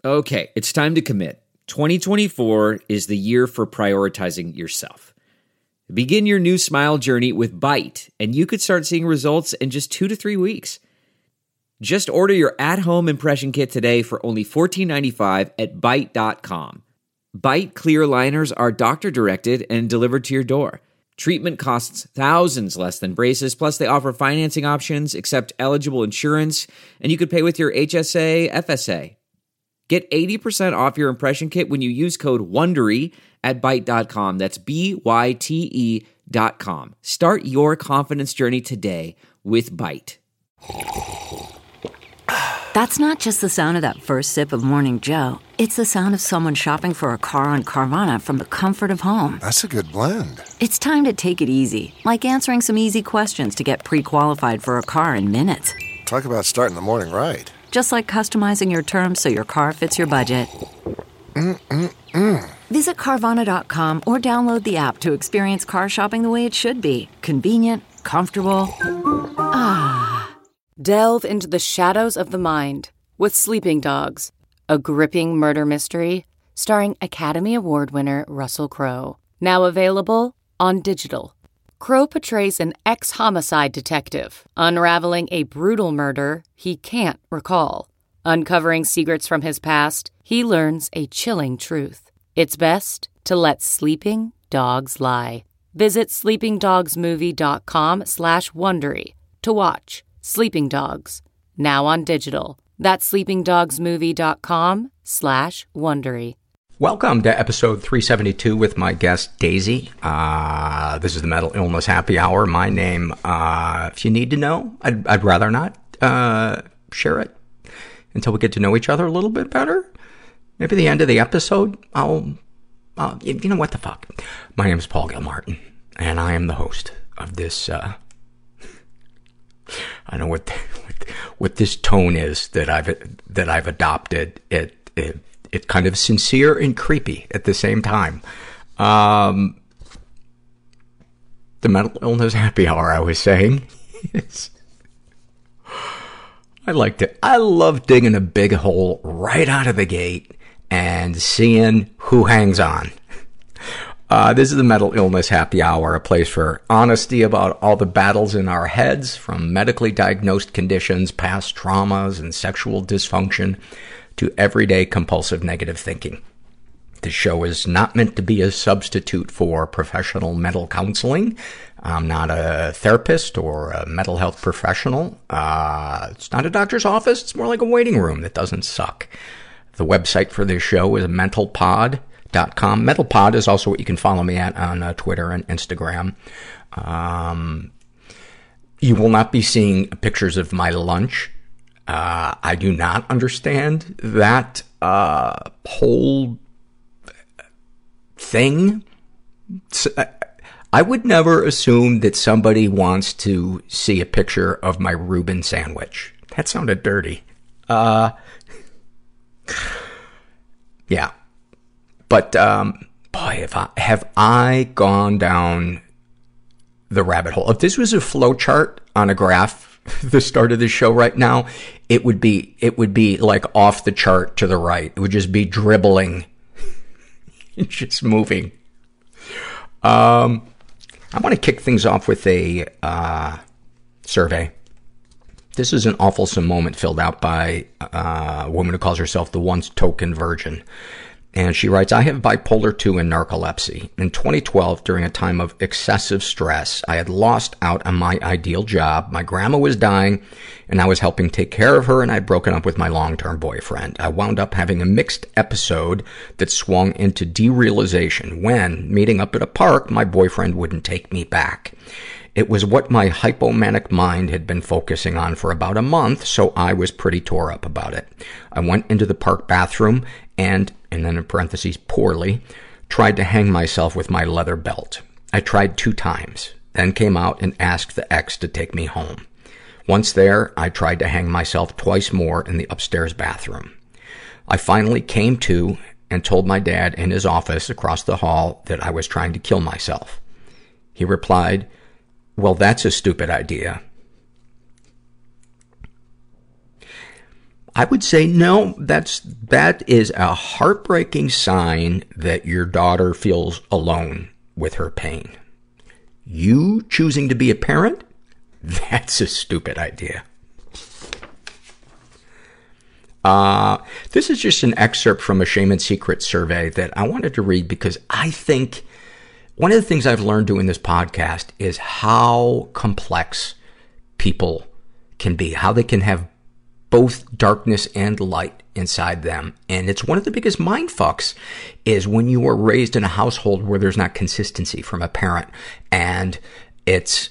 Okay, it's time to commit. 2024 is the year for prioritizing yourself. Begin your new smile journey with Byte, and you could start seeing results in just 2 to 3 weeks. Just order your at-home impression kit today for only $14.95 at Byte.com. Byte clear liners are doctor-directed and delivered to your door. Treatment costs thousands less than braces, plus they offer financing options, accept eligible insurance, and you could pay with your HSA, FSA. Get 80% off your impression kit when you use code WONDERY at Byte.com. That's BYTE.com. Start your confidence journey today with Byte. That's not just the sound of that first sip of Morning Joe. It's the sound of someone shopping for a car on Carvana from the comfort of home. That's a good blend. It's time to take it easy, like answering some easy questions to get pre-qualified for a car in minutes. Talk about starting the morning right. Just like customizing your terms so your car fits your budget. Visit Carvana.com or download the app to experience car shopping the way it should be. Convenient, comfortable. Delve into the shadows of the mind with Sleeping Dogs, a gripping murder mystery starring Academy Award winner Russell Crowe. Now available on digital. Crowe portrays an ex-homicide detective unraveling a brutal murder he can't recall. Uncovering secrets from his past, he learns a chilling truth. It's best to let sleeping dogs lie. Visit sleepingdogsmovie.com/Wondery to watch Sleeping Dogs, now on digital. That's sleepingdogsmovie.com/Wondery. Welcome to episode 372 with my guest, Daisy. This is the Mental Illness Happy Hour. My name, if you need to know, I'd rather not share it until we get to know each other a little bit better. Maybe at the end of the episode, you know what the fuck. My name is Paul Gilmartin, and I am the host of this, I know what this tone is that I've adopted. It's kind of sincere and creepy at the same time. The Mental Illness Happy Hour, I was saying. I love digging a big hole right out of the gate and seeing who hangs on. This is the Mental Illness Happy Hour, a place for honesty about all the battles in our heads, from medically diagnosed conditions, past traumas, and sexual dysfunction, to everyday compulsive negative thinking. This show is not meant to be a substitute for professional mental counseling. I'm not a therapist or a mental health professional. It's not a doctor's office. It's more like a waiting room that doesn't suck. The website for this show is mentalpod.com. Mentalpod is also what you can follow me at on Twitter and Instagram. You will not be seeing pictures of my lunch. I do not understand that whole thing. I would never assume that somebody wants to see a picture of my Reuben sandwich. That sounded dirty. Yeah. But, boy, have I gone down the rabbit hole. If this was a flowchart on a graph, the start of the show right now, it would be like off the chart to the right. It would just be dribbling. Just moving. I want to kick things off with a survey. This is an awfulsome moment filled out by a woman who calls herself the once token virgin. And she writes, I have bipolar 2 and narcolepsy. In 2012, during a time of excessive stress, I had lost out on my ideal job. My grandma was dying, and I was helping take care of her, and I had broken up with my long-term boyfriend. I wound up having a mixed episode that swung into derealization when, meeting up at a park, my boyfriend wouldn't take me back. It was what my hypomanic mind had been focusing on for about a month, so I was pretty tore up about it. I went into the park bathroom and then in parentheses, poorly, tried to hang myself with my leather belt. I tried 2 times, then came out and asked the ex to take me home. Once there, I tried to hang myself twice more in the upstairs bathroom. I finally came to and told my dad in his office across the hall that I was trying to kill myself. He replied, well, that's a stupid idea. I would say no, that is a heartbreaking sign that your daughter feels alone with her pain. You choosing to be a parent? That's a stupid idea. This is just an excerpt from a Shame and Secret survey that I wanted to read because I think one of the things I've learned doing this podcast is how complex people can be, how they can have both darkness and light inside them. And it's one of the biggest mind fucks is when you are raised in a household where there's not consistency from a parent. And it's,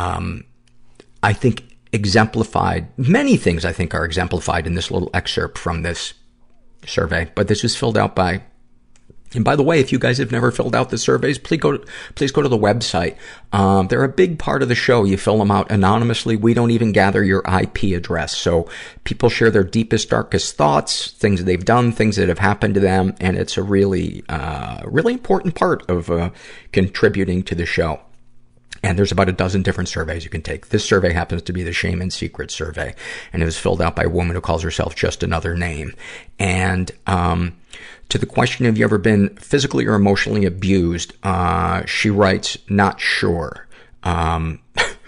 I think, exemplified, many things I think are exemplified in this little excerpt from this survey, but this was filled out by, and by the way, if you guys have never filled out the surveys, please go to the website. They're a big part of the show. You fill them out anonymously. We don't even gather your IP address. So people share their deepest, darkest thoughts, things they've done, things that have happened to them, and it's a really, really important part of contributing to the show. And there's about a dozen different surveys you can take. This survey happens to be the Shame and Secret survey. And it was filled out by a woman who calls herself Just Another Name. And to the question, have you ever been physically or emotionally abused? She writes, not sure. I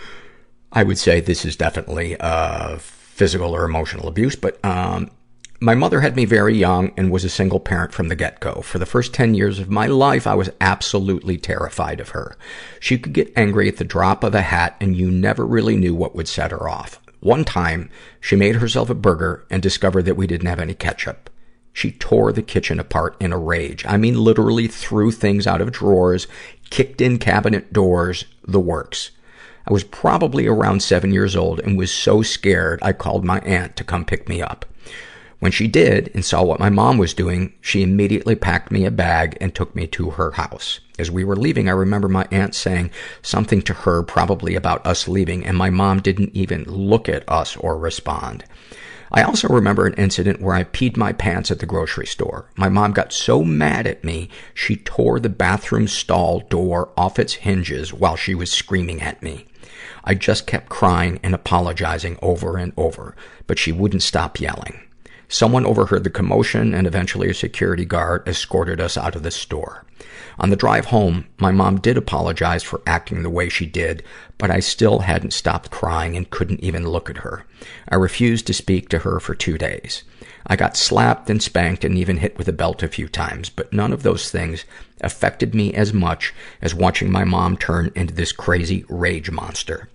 would say this is definitely physical or emotional abuse, but my mother had me very young and was a single parent from the get-go. For the first 10 years of my life, I was absolutely terrified of her. She could get angry at the drop of a hat, and you never really knew what would set her off. One time, she made herself a burger and discovered that we didn't have any ketchup. She tore the kitchen apart in a rage. I mean, literally threw things out of drawers, kicked in cabinet doors, the works. I was probably around 7 years old and was so scared I called my aunt to come pick me up. When she did and saw what my mom was doing, she immediately packed me a bag and took me to her house. As we were leaving, I remember my aunt saying something to her, probably about us leaving, and my mom didn't even look at us or respond. I also remember an incident where I peed my pants at the grocery store. My mom got so mad at me, she tore the bathroom stall door off its hinges while she was screaming at me. I just kept crying and apologizing over and over, but she wouldn't stop yelling. Someone overheard the commotion, and eventually a security guard escorted us out of the store. On the drive home, my mom did apologize for acting the way she did, but I still hadn't stopped crying and couldn't even look at her. I refused to speak to her for 2 days. I got slapped and spanked and even hit with a belt a few times, but none of those things affected me as much as watching my mom turn into this crazy rage monster.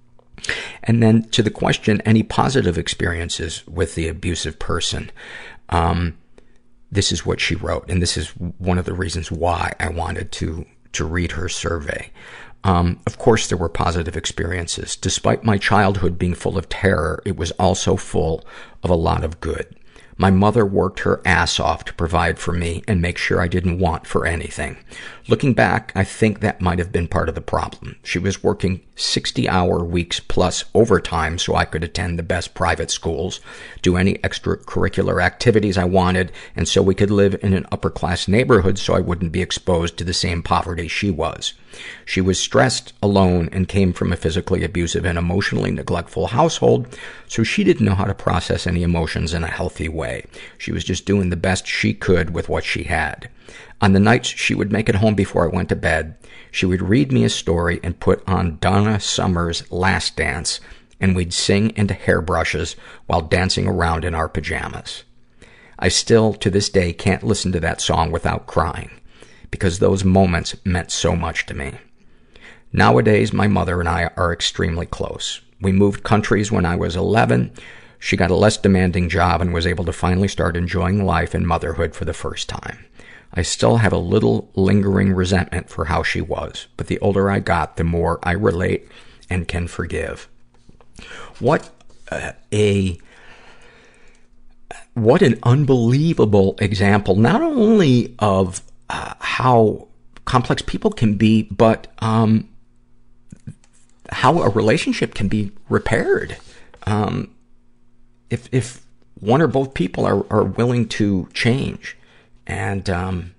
And then to the question, any positive experiences with the abusive person? This is what she wrote, and this is one of the reasons why I wanted to read her survey. Of course there were positive experiences. Despite my childhood being full of terror, it was also full of a lot of good. My mother worked her ass off to provide for me and make sure I didn't want for anything. Looking back, I think that might have been part of the problem. She was working 60-hour weeks plus overtime so I could attend the best private schools, do any extracurricular activities I wanted, and so we could live in an upper-class neighborhood so I wouldn't be exposed to the same poverty she was. She was stressed, alone, and came from a physically abusive and emotionally neglectful household, so she didn't know how to process any emotions in a healthy way. She was just doing the best she could with what she had. On the nights she would make it home before I went to bed, she would read me a story and put on Donna Summer's Last Dance, and we'd sing into hairbrushes while dancing around in our pajamas. I still, to this day, can't listen to that song without crying, because those moments meant so much to me. Nowadays, my mother and I are extremely close. We moved countries when I was 11. She got a less demanding job and was able to finally start enjoying life and motherhood for the first time. I still have a little lingering resentment for how she was, but the older I got, the more I relate and can forgive. What an unbelievable example, not only of how complex people can be, but how a relationship can be repaired. If one or both people are willing to change. And,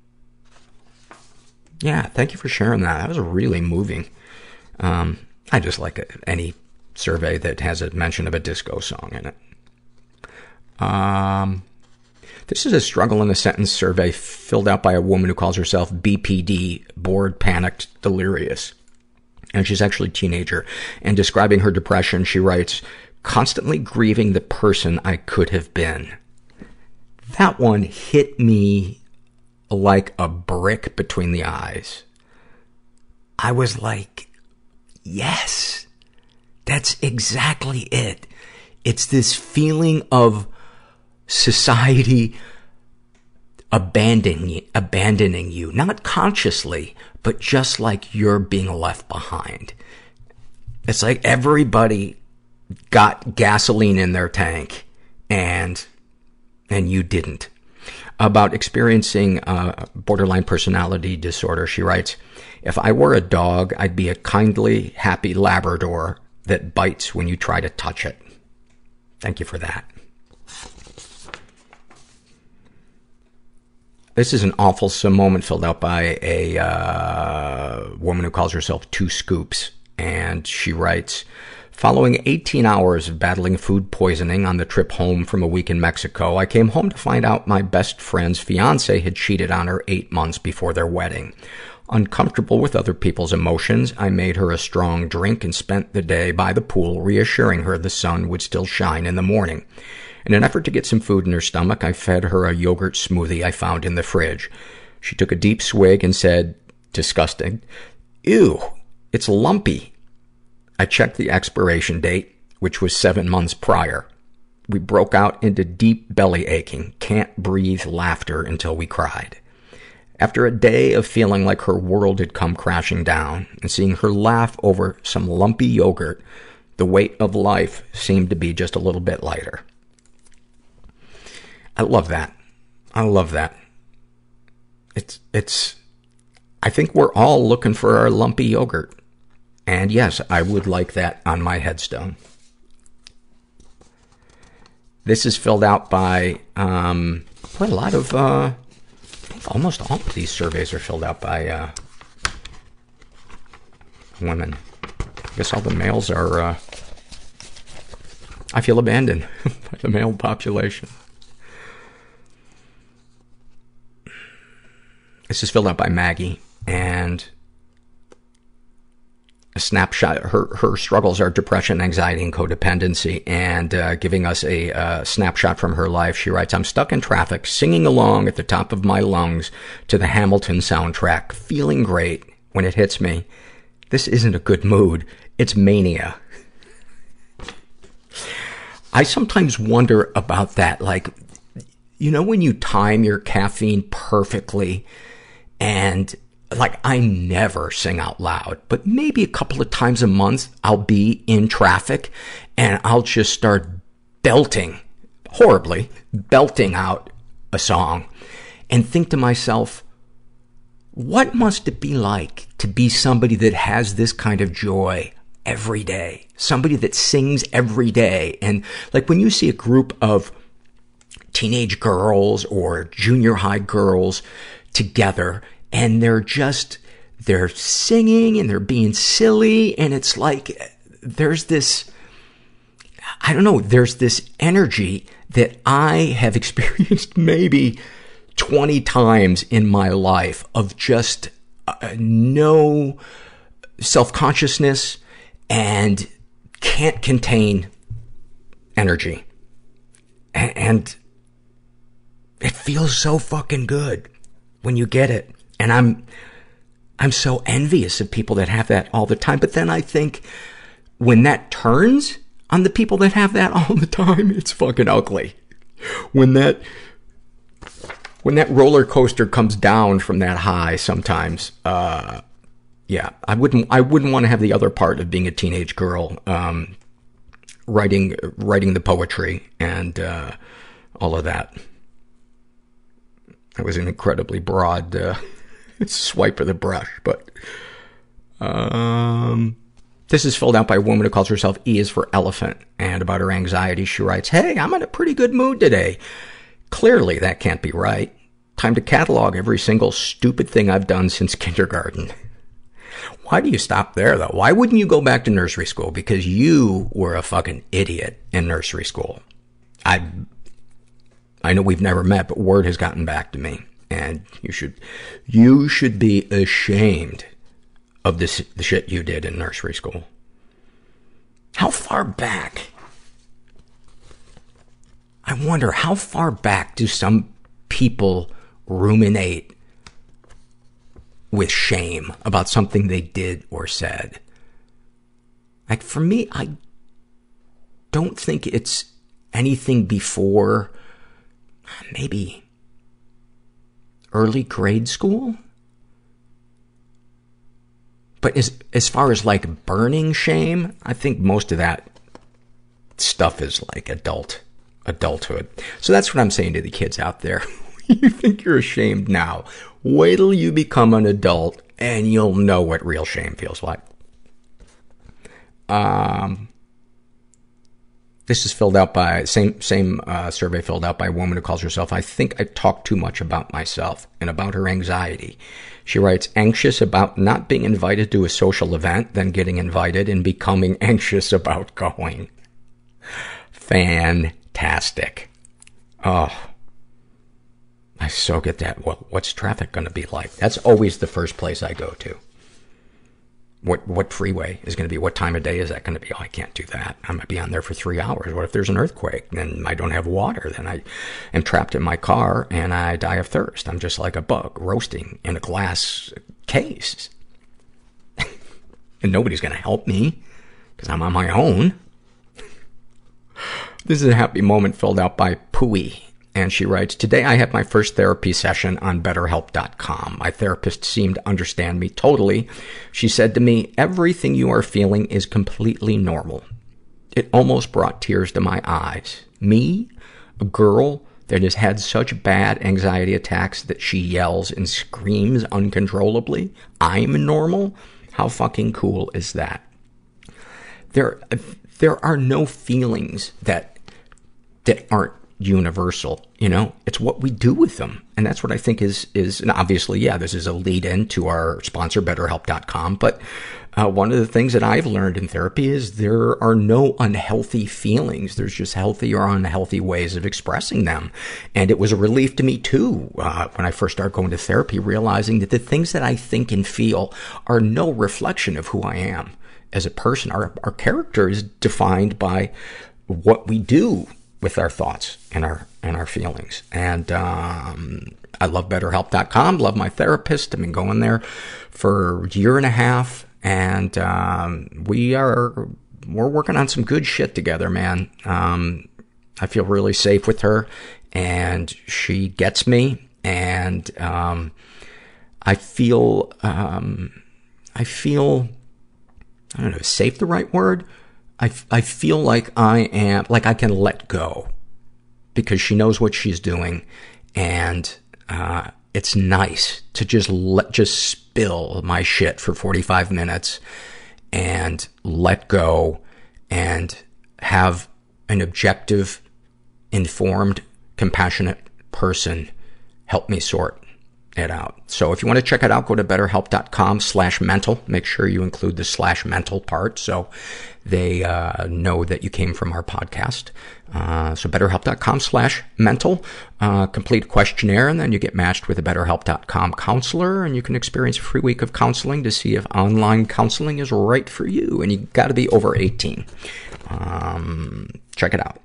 yeah, thank you for sharing that. That was really moving. I just like any survey that has a mention of a disco song in it. This is a struggle in a sentence survey filled out by a woman who calls herself BPD, bored, panicked, delirious. And she's actually a teenager. And describing her depression, she writes, constantly grieving the person I could have been. That one hit me like a brick between the eyes. I was like, yes, that's exactly it. It's this feeling of society abandoning you, not consciously, but just like you're being left behind. It's like everybody got gasoline in their tank and you didn't. About experiencing borderline personality disorder, she writes, if I were a dog, I'd be a kindly, happy Labrador that bites when you try to touch it. Thank you for that. This is an awfulsome moment filled out by a woman who calls herself Two Scoops. And she writes, following 18 hours of battling food poisoning on the trip home from a week in Mexico, I came home to find out my best friend's fiancé had cheated on her 8 months before their wedding. Uncomfortable with other people's emotions, I made her a strong drink and spent the day by the pool reassuring her the sun would still shine in the morning. In an effort to get some food in her stomach, I fed her a yogurt smoothie I found in the fridge. She took a deep swig and said, disgusting, ew, it's lumpy. I checked the expiration date, which was 7 months prior. We broke out into deep belly aching, can't breathe laughter until we cried. After a day of feeling like her world had come crashing down and seeing her laugh over some lumpy yogurt, the weight of life seemed to be just a little bit lighter. I love that. I love that. I think we're all looking for our lumpy yogurt. And yes, I would like that on my headstone. This is filled out by, quite a lot of, I think almost all of these surveys are filled out by, women. I guess all the males are, I feel abandoned by the male population. This is filled out by Maggie, and a snapshot. Her struggles are depression, anxiety, and codependency, and giving us a snapshot from her life. She writes, I'm stuck in traffic, singing along at the top of my lungs to the Hamilton soundtrack, feeling great when it hits me. This isn't a good mood. It's mania. I sometimes wonder about that. Like, you know, when you time your caffeine perfectly, and like, I never sing out loud, but maybe a couple of times a month I'll be in traffic and I'll just start belting out a song and think to myself, what must it be like to be somebody that has this kind of joy every day? Somebody that sings every day. And like, when you see a group of teenage girls or junior high girls together, and they're singing and they're being silly, and it's like, there's this energy that I have experienced maybe 20 times in my life of just no self-consciousness and can't contain energy. And it feels so fucking good when you get it. And I'm so envious of people that have that all the time. But then I think when that turns on the people that have that all the time, it's fucking ugly. When that roller coaster comes down from that high sometimes, yeah, I wouldn't want to have the other part of being a teenage girl, writing the poetry and, all of that. That was an incredibly broad, swipe of the brush, but, this is filled out by a woman who calls herself E is for elephant, and about her anxiety, she writes, hey, I'm in a pretty good mood today. Clearly that can't be right. Time to catalog every single stupid thing I've done since kindergarten. Why do you stop there, though? Why wouldn't you go back to nursery school? Because you were a fucking idiot in nursery school. I know we've never met, but word has gotten back to me. And you should be ashamed of the shit you did in nursery school. How far back? I wonder, how far back do some people ruminate with shame about something they did or said? Like, for me, I don't think it's anything before maybe early grade school. But as far as like burning shame, I think most of that stuff is like adulthood. So that's what I'm saying to the kids out there. You think you're ashamed now. Wait till you become an adult and you'll know what real shame feels like. This is filled out by, same survey filled out by a woman who calls herself, I think I talk too much about myself and about her anxiety. She writes, anxious about not being invited to a social event, then getting invited and becoming anxious about going. Fantastic. Oh, I so get that. Well, what's traffic going to be like? That's always the first place I go to. What freeway is going to be? What time of day is that going to be? Oh, I can't do that. I might be on there for 3 hours. What if there's an earthquake? Then I don't have water. Then I am trapped in my car and I die of thirst. I'm just like a bug roasting in a glass case. And nobody's going to help me because I'm on my own. This is a happy moment filled out by Pui. And she writes, today I had my first therapy session on BetterHelp.com. My therapist seemed to understand me totally. She said to me, everything you are feeling is completely normal. It almost brought tears to my eyes. Me, a girl that has had such bad anxiety attacks that she yells and screams uncontrollably, I'm normal? How fucking cool is that? There are no feelings that aren't universal, you know? It's what we do with them. And that's what I think is, and obviously, yeah, this is a lead in to our sponsor, BetterHelp.com. But, one of the things that I've learned in therapy is there are no unhealthy feelings. There's just healthy or unhealthy ways of expressing them. And it was a relief to me too, when I first started going to therapy, realizing that the things that I think and feel are no reflection of who I am as a person. Our character is defined by what we do with our thoughts and our feelings. And, I love BetterHelp.com, love my therapist. I've been going there for a year and a half. And, we're working on some good shit together, man. I feel really safe with her and she gets me. And, I feel, I don't know, is safe the right word? I feel like I can let go because she knows what she's doing. And, it's nice to just spill my shit for 45 minutes and let go and have an objective, informed, compassionate person help me sort it out. So if you want to check it out, go to BetterHelp.com/mental. Make sure you include the /mental part so they know that you came from our podcast. So BetterHelp.com/mental. Complete a questionnaire and then you get matched with a BetterHelp.com counselor and you can experience a free week of counseling to see if online counseling is right for you. And you got to be over 18. Check it out.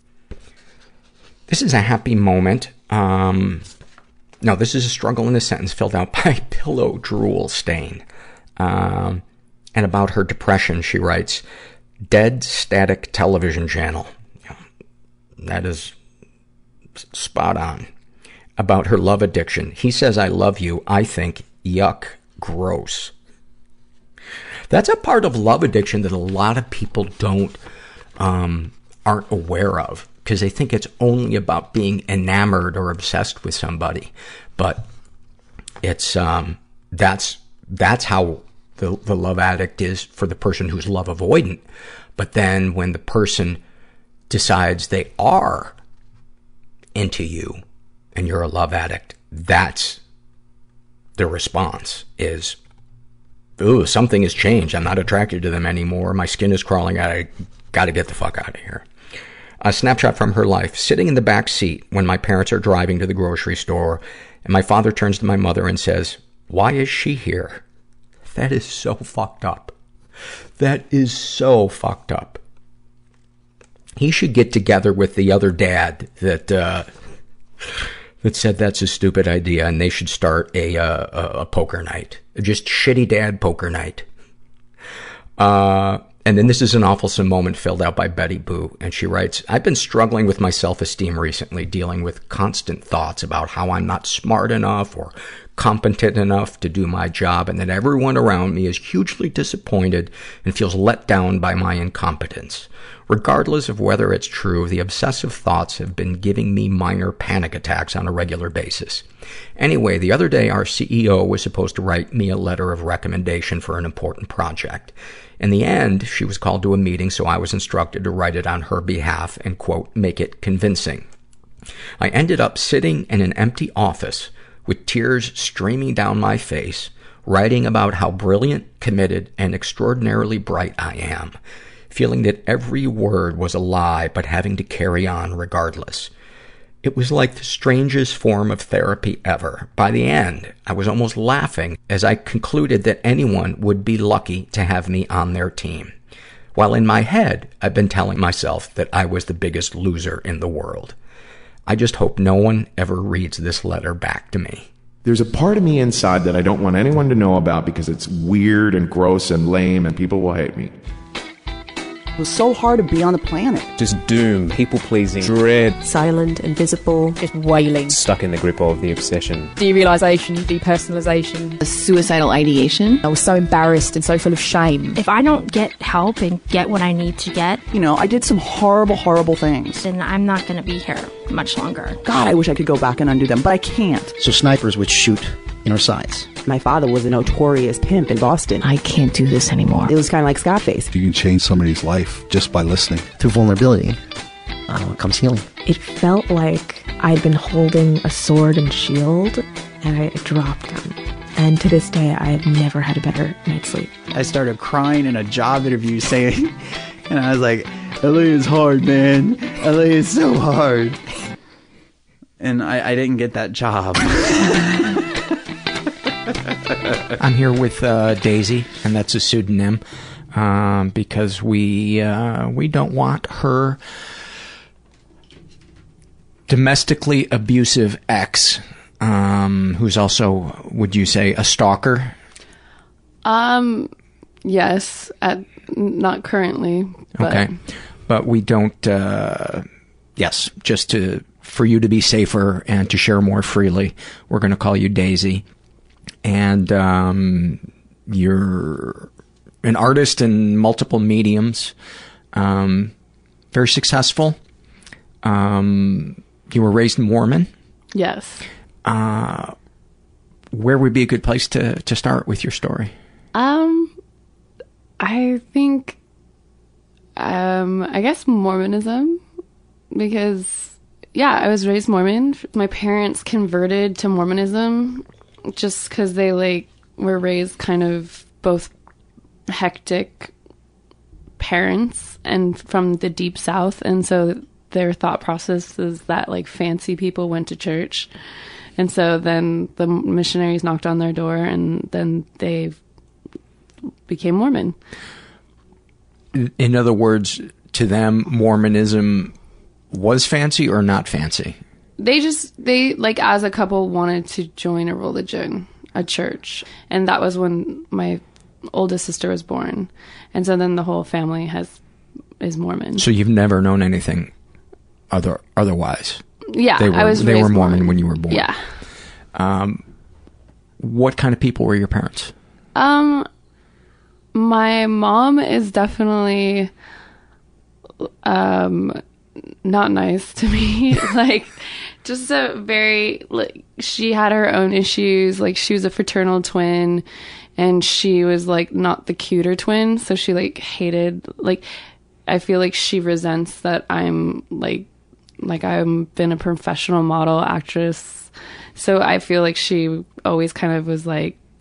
This is a happy moment. No, this is a struggle in a sentence filled out by Pillow Drool Stain. And about her depression, she writes, dead static television channel. That is spot on. About her love addiction. He says, I love you. I think, yuck, gross. That's a part of love addiction that a lot of people aren't aware of. Because they think it's only about being enamored or obsessed with somebody. But it's, that's how the love addict is for the person who's love avoidant. But then when the person decides they are into you and you're a love addict, that's the response is, ooh, something has changed. I'm not attracted to them anymore. My skin is crawling out. I gotta get the fuck out of here. A snapshot from her life. Sitting in the back seat when my parents are driving to the grocery store, and my father turns to my mother and says, "Why is she here?" That is so fucked up. That is so fucked up. He should get together with the other dad that said that's a stupid idea, and they should start a poker night. Just shitty dad poker night. And then this is an awfulsome moment filled out by Betty Boo. And she writes, I've been struggling with my self-esteem recently, dealing with constant thoughts about how I'm not smart enough or competent enough to do my job, and that everyone around me is hugely disappointed and feels let down by my incompetence. Regardless of whether it's true, the obsessive thoughts have been giving me minor panic attacks on a regular basis. Anyway, the other day our CEO was supposed to write me a letter of recommendation for an important project. In the end, she was called to a meeting, so I was instructed to write it on her behalf and, quote, make it convincing. I ended up sitting in an empty office with tears streaming down my face, writing about how brilliant, committed, and extraordinarily bright I am, feeling that every word was a lie, but having to carry on regardless. It was like the strangest form of therapy ever. By the end, I was almost laughing as I concluded that anyone would be lucky to have me on their team. While in my head, I've been telling myself that I was the biggest loser in the world. I just hope no one ever reads this letter back to me. There's a part of me inside that I don't want anyone to know about because it's weird and gross and lame and people will hate me. It was so hard to be on the planet. Just doom, people-pleasing, dread. Silent, invisible, just wailing. Stuck in the grip of the obsession. Derealization, depersonalization. Suicidal ideation. I was so embarrassed and so full of shame. If I don't get help and get what I need to get... You know, I did some horrible, horrible things. Then I'm not going to be here much longer. God, I wish I could go back and undo them, but I can't. So snipers would shoot in our sides. My father was a notorious pimp in Boston. I can't do this anymore. It was kind of like Scarface. You can change somebody's life just by listening. Through vulnerability comes healing. It felt like I'd been holding a sword and shield, and I dropped them. And to this day, I have never had a better night's sleep. I started crying in a job interview saying, and I was like, LA is hard, man. LA is so hard. And I didn't get that job. I'm here with Daisy, and that's a pseudonym, because we don't want her domestically abusive ex, who's also, would you say, a stalker? Yes, not currently. But. Okay, but we don't. Yes, just for you to be safer and to share more freely, we're going to call you Daisy. And you're an artist in multiple mediums, very successful. You were raised Mormon. Yes. Where would be a good place to start with your story? I think, I guess Mormonism, because, yeah, I was raised Mormon. My parents converted to Mormonism just because they were raised kind of both hectic parents and from the deep South, and so their thought process is that fancy people went to church, and so then the missionaries knocked on their door and then they became Mormon. In other words, to them, Mormonism was fancy or not fancy? They as a couple wanted to join a religion, a church. And that was when my oldest sister was born. And so then the whole family is Mormon. So you've never known anything otherwise? Yeah, they were Mormon when you were born. Yeah. What kind of people were your parents? My mom is definitely not nice to me. Just a very, she had her own issues. She was a fraternal twin, and she was not the cuter twin, so she hated, I feel like she resents that I'm I've been a professional model actress, so I feel like she always kind of was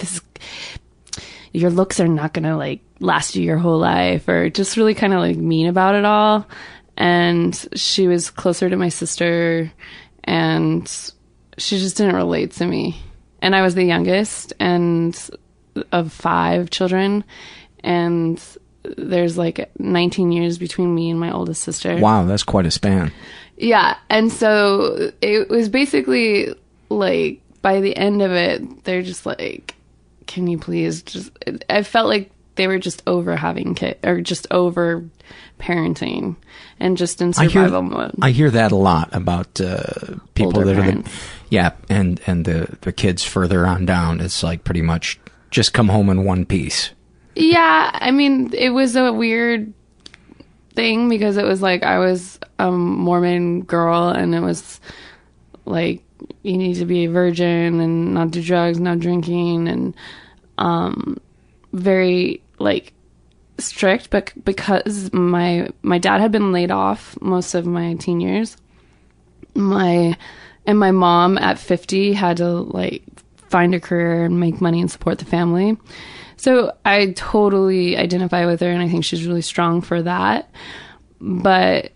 your looks are not gonna last you your whole life, or just really kind of mean about it all. and she was closer to my sister, and she just didn't relate to me. And I was the youngest and of 5 children, and there's like 19 years between me and my oldest sister. Wow, that's quite a span. Yeah, and so it was basically like by the end of it, they're just like, can you please just... I felt like they were just over having kids, or just over parenting, and just in survival mode. I hear that a lot about people Older that parents. and the kids further on down. It's like pretty much just come home in one piece. Yeah, I mean, it was a weird thing because it was like I was a Mormon girl, and it was like you need to be a virgin and not do drugs, not drinking, and very like strict. But because my dad had been laid off most of my teen years, my mom at 50 had to like find a career and make money and support the family. So I totally identify with her, and I think she's really strong for that. But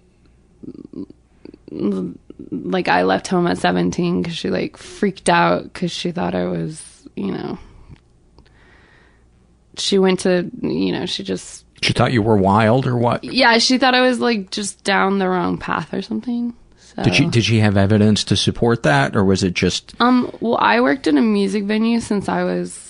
like I left home at 17 because she like freaked out because she thought I was, she went to, she thought you were wild or what? Yeah, she thought I was like just down the wrong path or something. So. Did she have evidence to support that, or was it just... Well, I worked in a music venue since I was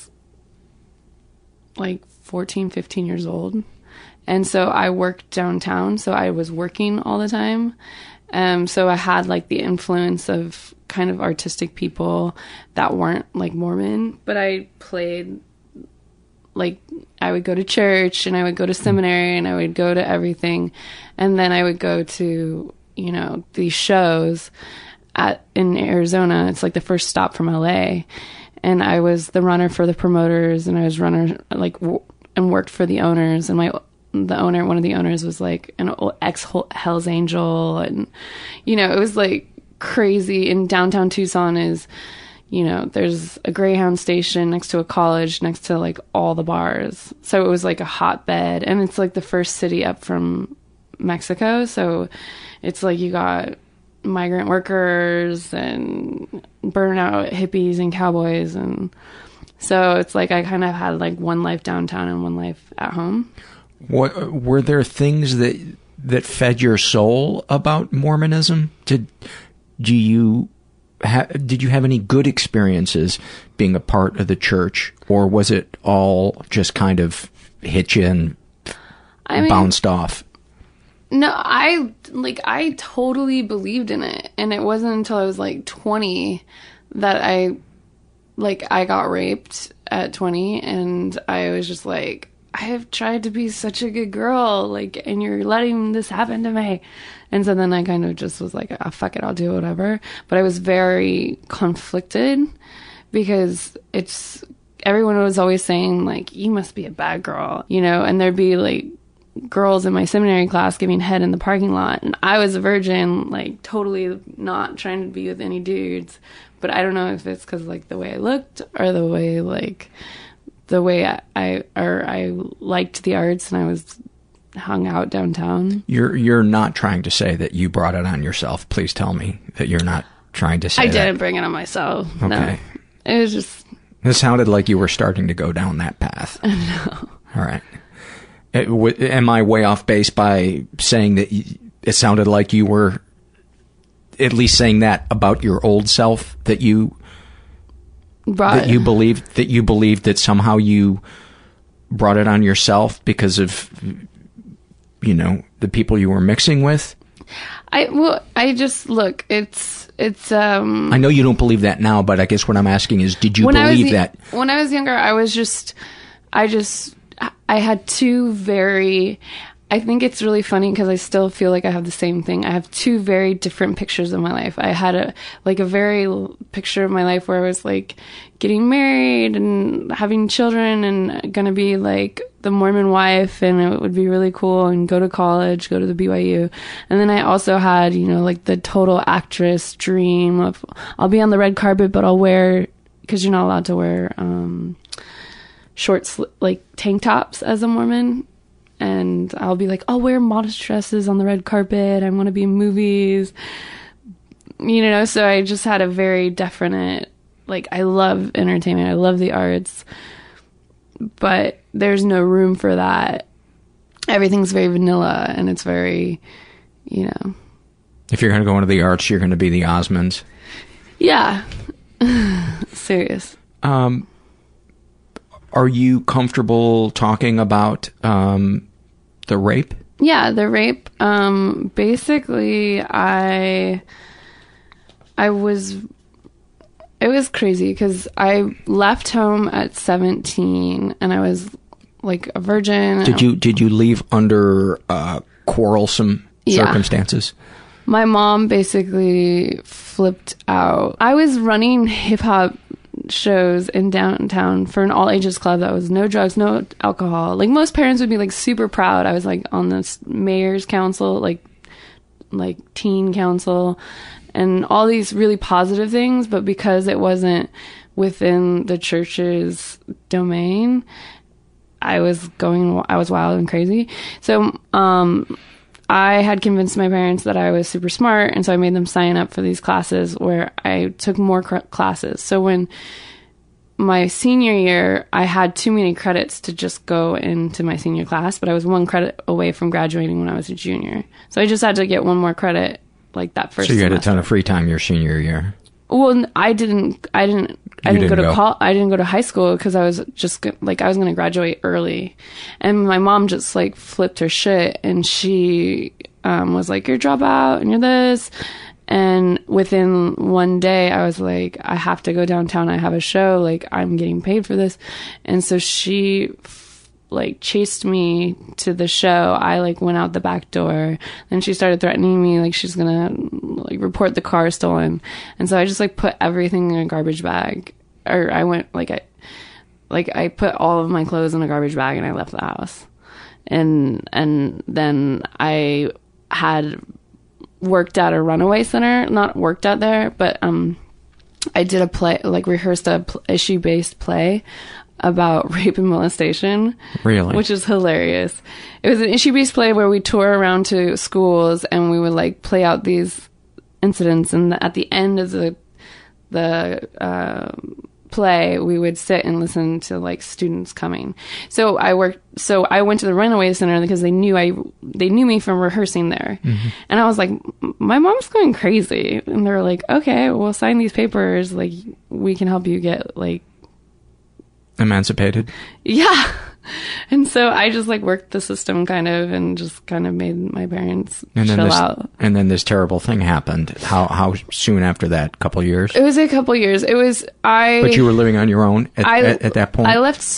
like 14, 15 years old. And so I worked downtown, so I was working all the time. So I had like the influence of kind of artistic people that weren't like Mormon, but I played, like I would go to church and I would go to seminary and I would go to everything. And then I would go to, these shows in Arizona. It's like the first stop from LA. And I was the runner for the promoters, and I was runner and worked for the owners. And one of the owners was like an ex Hell's Angel, and it was like crazy. In downtown Tucson is, there's a Greyhound station next to a college, next to like all the bars. So it was like a hotbed, and it's like the first city up from Mexico. So it's like you got migrant workers and burnout hippies and cowboys, and so it's like I kind of had like one life downtown and one life at home. What were there things that fed your soul about Mormonism? Did you have any good experiences being a part of the church, or was it all just kind of hit you and bounced off? No, I totally believed in it, and it wasn't until I was like 20 that I got raped at 20, and I was just like, I have tried to be such a good girl, and you're letting this happen to me. And so then I kind of just was like, oh, fuck it, I'll do whatever. But I was very conflicted because everyone was always saying like, you must be a bad girl, and there'd be like girls in my seminary class giving head in the parking lot, and I was a virgin, like totally not trying to be with any dudes. But I don't know if it's because like the way I looked, or the way I liked the arts, and I was hung out downtown. You're not trying to say that you brought it on yourself. Please tell me that you're not trying to say I that. didn't bring it on myself. Okay. No. It was just... It sounded like you were starting to go down that path. No. All right. Am I way off base by saying that it sounded like you were at least saying that about your old self, that you believed that somehow you brought it on yourself because of the people you were mixing with? I just look, it's I know you don't believe that now, but I guess what I'm asking is, did you believe that? When I was younger, I had two very, I think it's really funny because I still feel like I have the same thing. I have two very different pictures of my life. I had a very picture of my life where I was like getting married and having children and gonna be like the Mormon wife, and it would be really cool, and go to college, go to the BYU. And then I also had, like the total actress dream of, I'll be on the red carpet, but I'll wear, because you're not allowed to wear short tank tops as a Mormon. and I'll be like, I'll wear modest dresses on the red carpet. I want to be in movies. So I just had a very definite, like, I love entertainment. I love the arts, but there's no room for that. Everything's very vanilla, and it's very, If you're going to go into the arts, you're going to be the Osmonds. Yeah. Serious. Are you comfortable talking about the rape? Yeah, the rape. Basically, it was crazy because I left home at 17 and I was like a virgin. Did you leave under quarrelsome circumstances? My mom basically flipped out. I was running hip hop shows in downtown for an all ages club that was no drugs, no alcohol. Like most parents would be like super proud. I was like on this mayor's council, like teen council, and all these really positive things, but because it wasn't within the church's domain, I was wild and crazy. So I had convinced my parents that I was super smart, and so I made them sign up for these classes where I took more classes. So when my senior year, I had too many credits to just go into my senior class, but I was 1 credit away from graduating when I was a junior. So I just had to get 1 more credit like that first semester. So you had a ton of free time your senior year. Well, I didn't go to high school because I was just like, I was going to graduate early, and my mom just like flipped her shit, and she was like, you're a dropout and you're this. And within 1 day I was like, I have to go downtown. I have a show, like I'm getting paid for this. And so she like chased me to the show. I like went out the back door. Then she started threatening me, like she's gonna like report the car stolen. And so I just like put everything in a garbage bag, or I went I put all of my clothes in a garbage bag and I left the house. And then I had worked at a runaway center, not worked out there, but I did a play, like rehearsed a issue-based play about rape and molestation. Really? Which is hilarious. It was an issue-based play where we tour around to schools and we would like play out these incidents, and at the end of the play we would sit and listen to like students coming. So I went to the runaway center because they knew me from rehearsing there. Mm-hmm. And I was like, my mom's going crazy, and they're like, okay, we'll sign these papers, like we can help you get like emancipated. Yeah. And so I just like worked the system kind of, and just kind of made my parents chill out. And then this terrible thing happened. How soon after that? Couple years? It was a couple years. But you were living on your own at that point? I left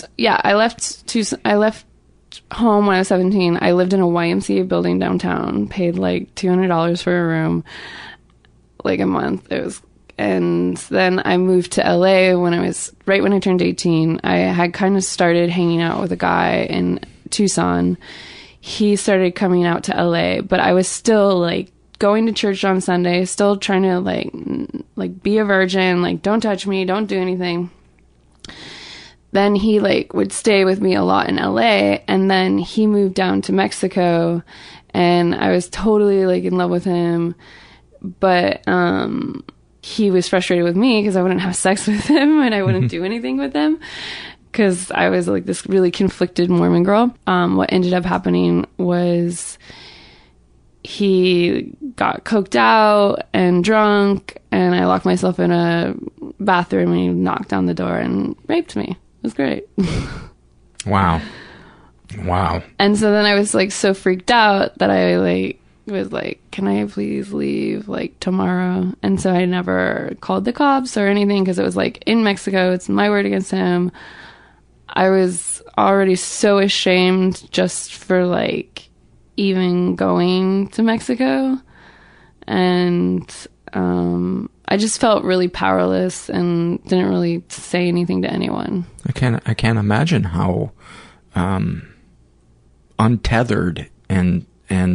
home when I was 17. I lived in a YMCA building downtown, paid like $200 for a room, like a month. And then I moved to LA right when I turned 18. I had kind of started hanging out with a guy in Tucson. He started coming out to LA, but I was still like going to church on Sunday, still trying to like be a virgin, like don't touch me, don't do anything. Then he like would stay with me a lot in LA, and then he moved down to Mexico, and I was totally like in love with him. But he was frustrated with me because I wouldn't have sex with him and I wouldn't do anything with him because I was like this really conflicted Mormon girl. What ended up happening was he got coked out and drunk, and I locked myself in a bathroom and he knocked on the door and raped me. It was great. Wow. And so then I was like so freaked out that I like was like, can I please leave like tomorrow? And so I never called the cops or anything because it was like in Mexico, it's my word against him. I was already so ashamed just for like even going to Mexico, and I just felt really powerless and didn't really say anything to anyone. I can't imagine how untethered and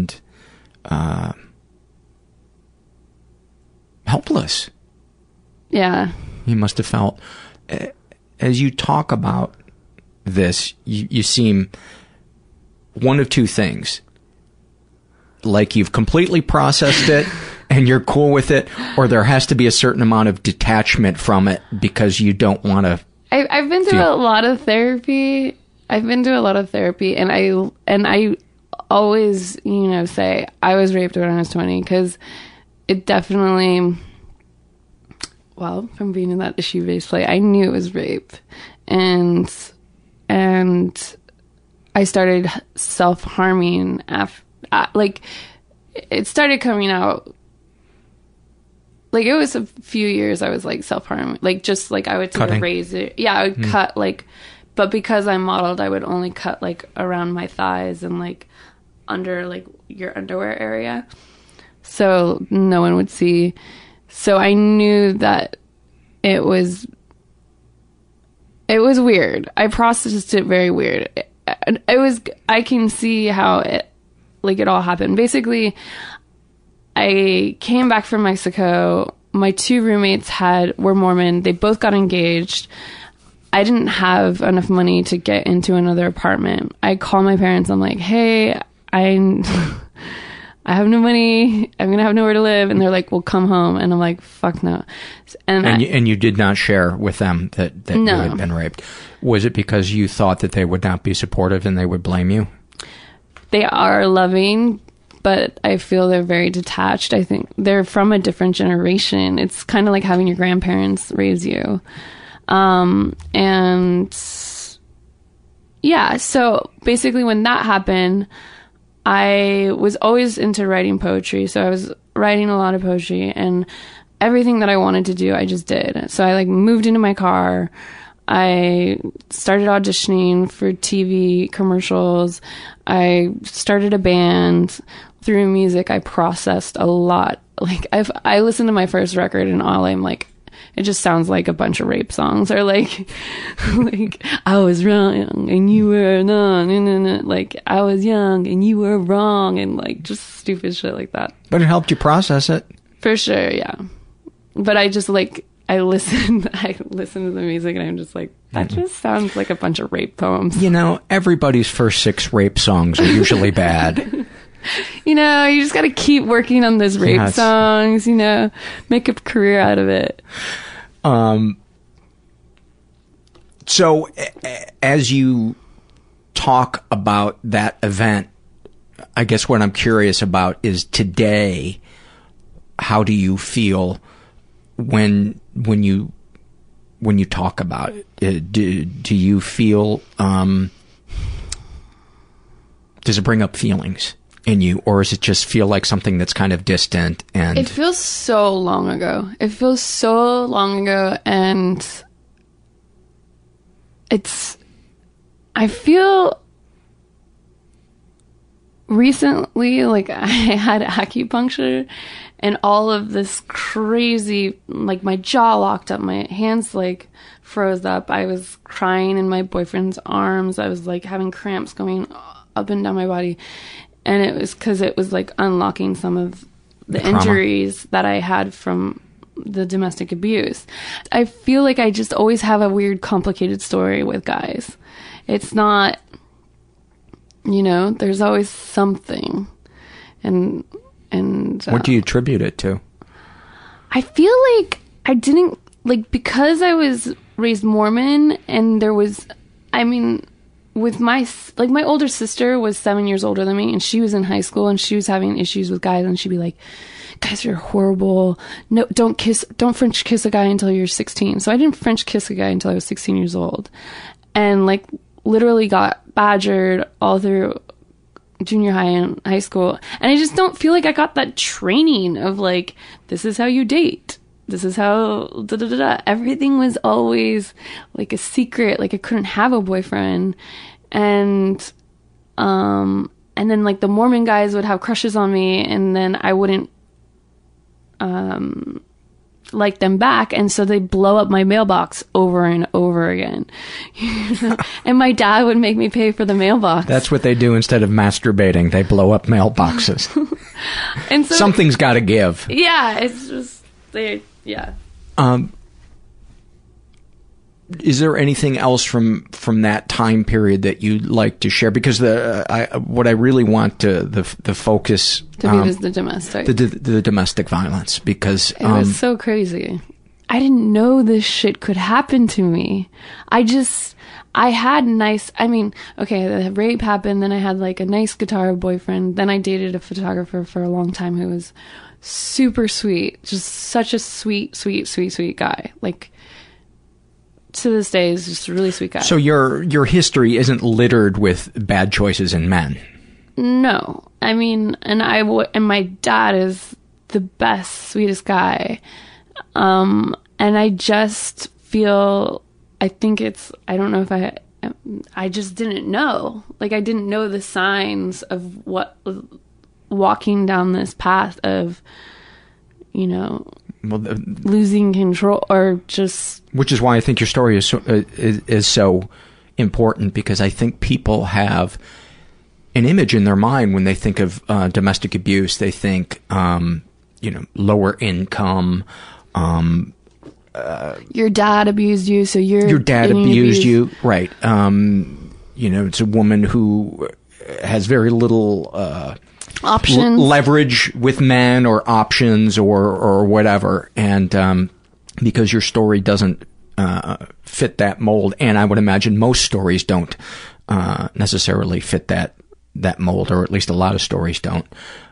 helpless. Yeah. You must have felt. As you talk about this, you seem one of two things. Like you've completely processed it and you're cool with it, or there has to be a certain amount of detachment from it because you don't want to. I've been to a lot of therapy. And I always, say I was raped when I was 20, because it definitely, from being in that issue-based play, I knew it was rape. And I started self-harming after, it started coming out. Like, it was a few years I was, self-harming. I would take a razor. Yeah, I would cut, but because I modeled, I would only cut, around my thighs and, under, your underwear area. So no one would see. So I knew that it was weird. I processed it very weird. I can see how it all happened. Basically, I came back from Mexico. My 2 roommates were Mormon. They both got engaged. I didn't have enough money to get into another apartment. I called my parents. I'm like, hey, I have no money. I'm going to have nowhere to live. And they're like, well, come home. And I'm like, fuck no. And you did not share with them that you had been raped. Was it because you thought that they would not be supportive and they would blame you? They are loving, but I feel they're very detached. I think they're from a different generation. It's kind of like having your grandparents raise you. So basically when that happened, I was always into writing poetry. So I was writing a lot of poetry, and everything that I wanted to do, I just did. So I moved into my car. I started auditioning for TV commercials. I started a band. Through music, I processed a lot. I listened to my first record, and all I'm like, it just sounds like a bunch of rape songs, or I was wrong and you were no. I was young and you were wrong, and just stupid shit like that. But it helped you process it. For sure, yeah. But I just I listened to the music, and I'm just like, that just sounds like a bunch of rape poems. Everybody's first 6 rape songs are usually bad. You just got to keep working on those rape songs, make a career out of it. So as you talk about that event, I guess what I'm curious about is today, how do you feel when you talk about it? Do you feel, does it bring up feelings in you, or does it just feel like something that's kind of distant? And it feels so long ago. And I feel recently I had acupuncture, and all of this crazy, my jaw locked up, my hands froze up. I was crying in my boyfriend's arms. I was having cramps going up and down my body. And it was because it was unlocking some of the injuries that I had from the domestic abuse. I feel like I just always have a weird, complicated story with guys. It's not, there's always something. And what do you attribute it to? I feel like I didn't, because I was raised Mormon, and there was, with my older sister was 7 years older than me, and she was in high school, and she was having issues with guys, and she'd be like, guys are horrible. No, don't French kiss a guy until you're 16. So I didn't French kiss a guy until I was 16 years old, and literally got badgered all through junior high and high school. And I just don't feel like I got that training of this is how you date. This is how everything was always a secret. I couldn't have a boyfriend. And then the Mormon guys would have crushes on me, and then I wouldn't like them back, and so they blow up my mailbox over and over again. And my dad would make me pay for the mailbox. That's what they do instead of masturbating. They blow up mailboxes. And so something's got to give. Yeah, it's just yeah. is there anything else from that time period that you'd like to share? Because what I really want the focus to be is the domestic, the domestic violence, because it was so crazy. I didn't know this shit could happen to me. I had the rape happened, then I had like a nice guitar boyfriend, then I dated a photographer for a long time who was super sweet, just such a sweet guy. Like, to this day is just a really sweet guy. So your history isn't littered with bad choices in men. No, I mean, and my dad is the best, sweetest guy. And I just feel, I just didn't know. Like, I didn't know the signs of what walking down this path of, losing control, or just... Which is why I think your story is so important, because I think people have an image in their mind when they think of domestic abuse. They think, lower income. Your dad abused you, so your dad abused you, right? It's a woman who has very little options, leverage with men, or options, or whatever, and because your story doesn't fit that mold, and I would imagine most stories don't necessarily fit that mold, or at least a lot of stories don't.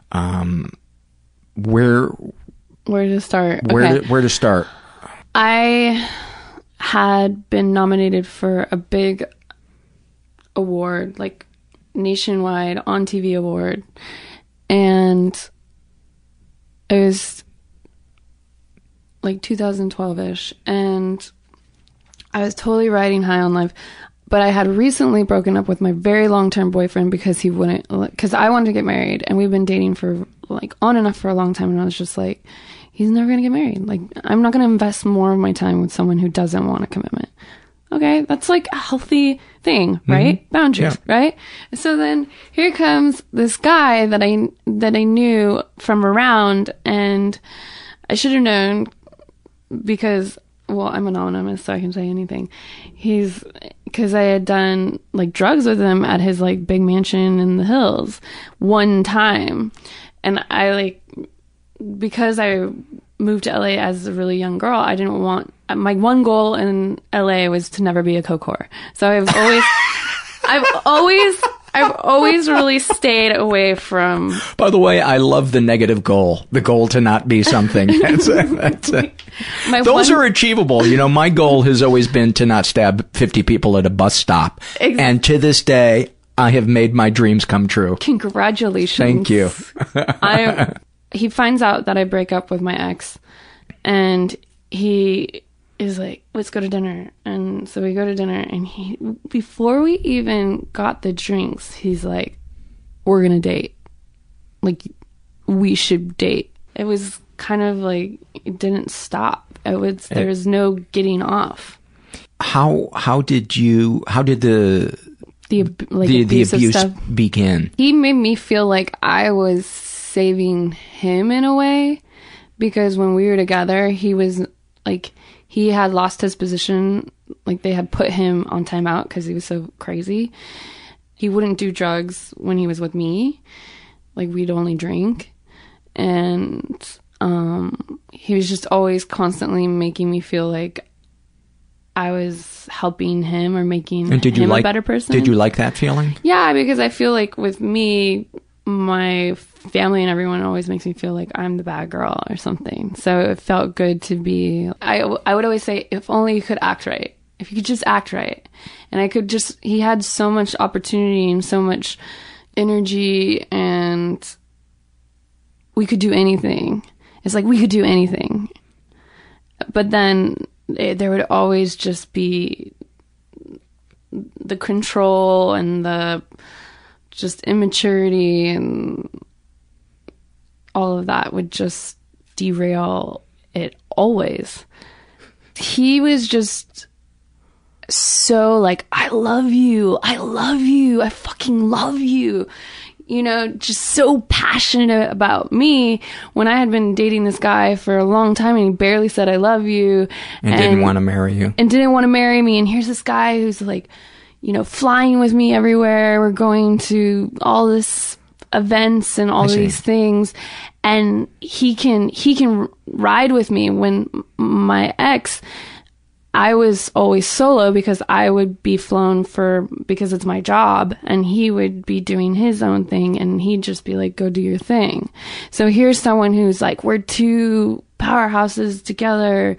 Where to start? Where to start? I had been nominated for a big award, like nationwide on TV award, and it was like 2012-ish, and I was totally riding high on life. But I had recently broken up with my very long-term boyfriend because because I wanted to get married, and we've been dating for like on and off for a long time, and I was just like, he's never going to get married. Like, I'm not going to invest more of my time with someone who doesn't want a commitment. Okay, that's like a healthy thing, right? Mm-hmm. Boundaries, yeah. Right? So then here comes this guy that I knew from around, and I should have known because, well, I'm anonymous, so I can say anything. Because I had done like drugs with him at his like big mansion in the hills one time, and because I moved to LA as a really young girl, I didn't want, my one goal in LA was to never be a coke whore. So I've always really stayed away from. By the way, I love the negative goal, the goal to not be something. Those are achievable. My goal has always been to not stab 50 people at a bus stop. Exactly. And to this day, I have made my dreams come true. Congratulations. Thank you. He finds out that I break up with my ex, and he is like, let's go to dinner. And so we go to dinner, and before we even got the drinks, he's like, we're going to date. Like, we should date. It was kind of like, it didn't stop. There was no getting off. How did the abuse stuff begin? He made me feel like I was saving him in a way, because when we were together, he was like, he had lost his position. Like, they had put him on timeout because he was so crazy. He wouldn't do drugs when he was with me. Like, we'd only drink. And he was just always constantly making me feel like I was helping him or making him a better person. Did you like that feeling? Yeah, because I feel like with me, my family and everyone always makes me feel like I'm the bad girl or something. So it felt good to be, I would always say, if only you could act right. If you could just act right. And he had so much opportunity and so much energy, and we could do anything. It's like we could do anything. But then there would always just be the control and the just immaturity, and all of that would just derail it always. He was just so like, I love you, I fucking love you. you know, just so passionate about me when I had been dating this guy for a long time and he barely said I love you. And didn't want to marry you. And didn't want to marry me. And here's this guy who's like, you know, flying with me everywhere. We're going to all this events and all these things. And he can ride with me. When my ex, I was always solo because I would be flown because it's my job, and he would be doing his own thing, and he'd just be like, go do your thing. So here's someone who's like, we're two powerhouses together.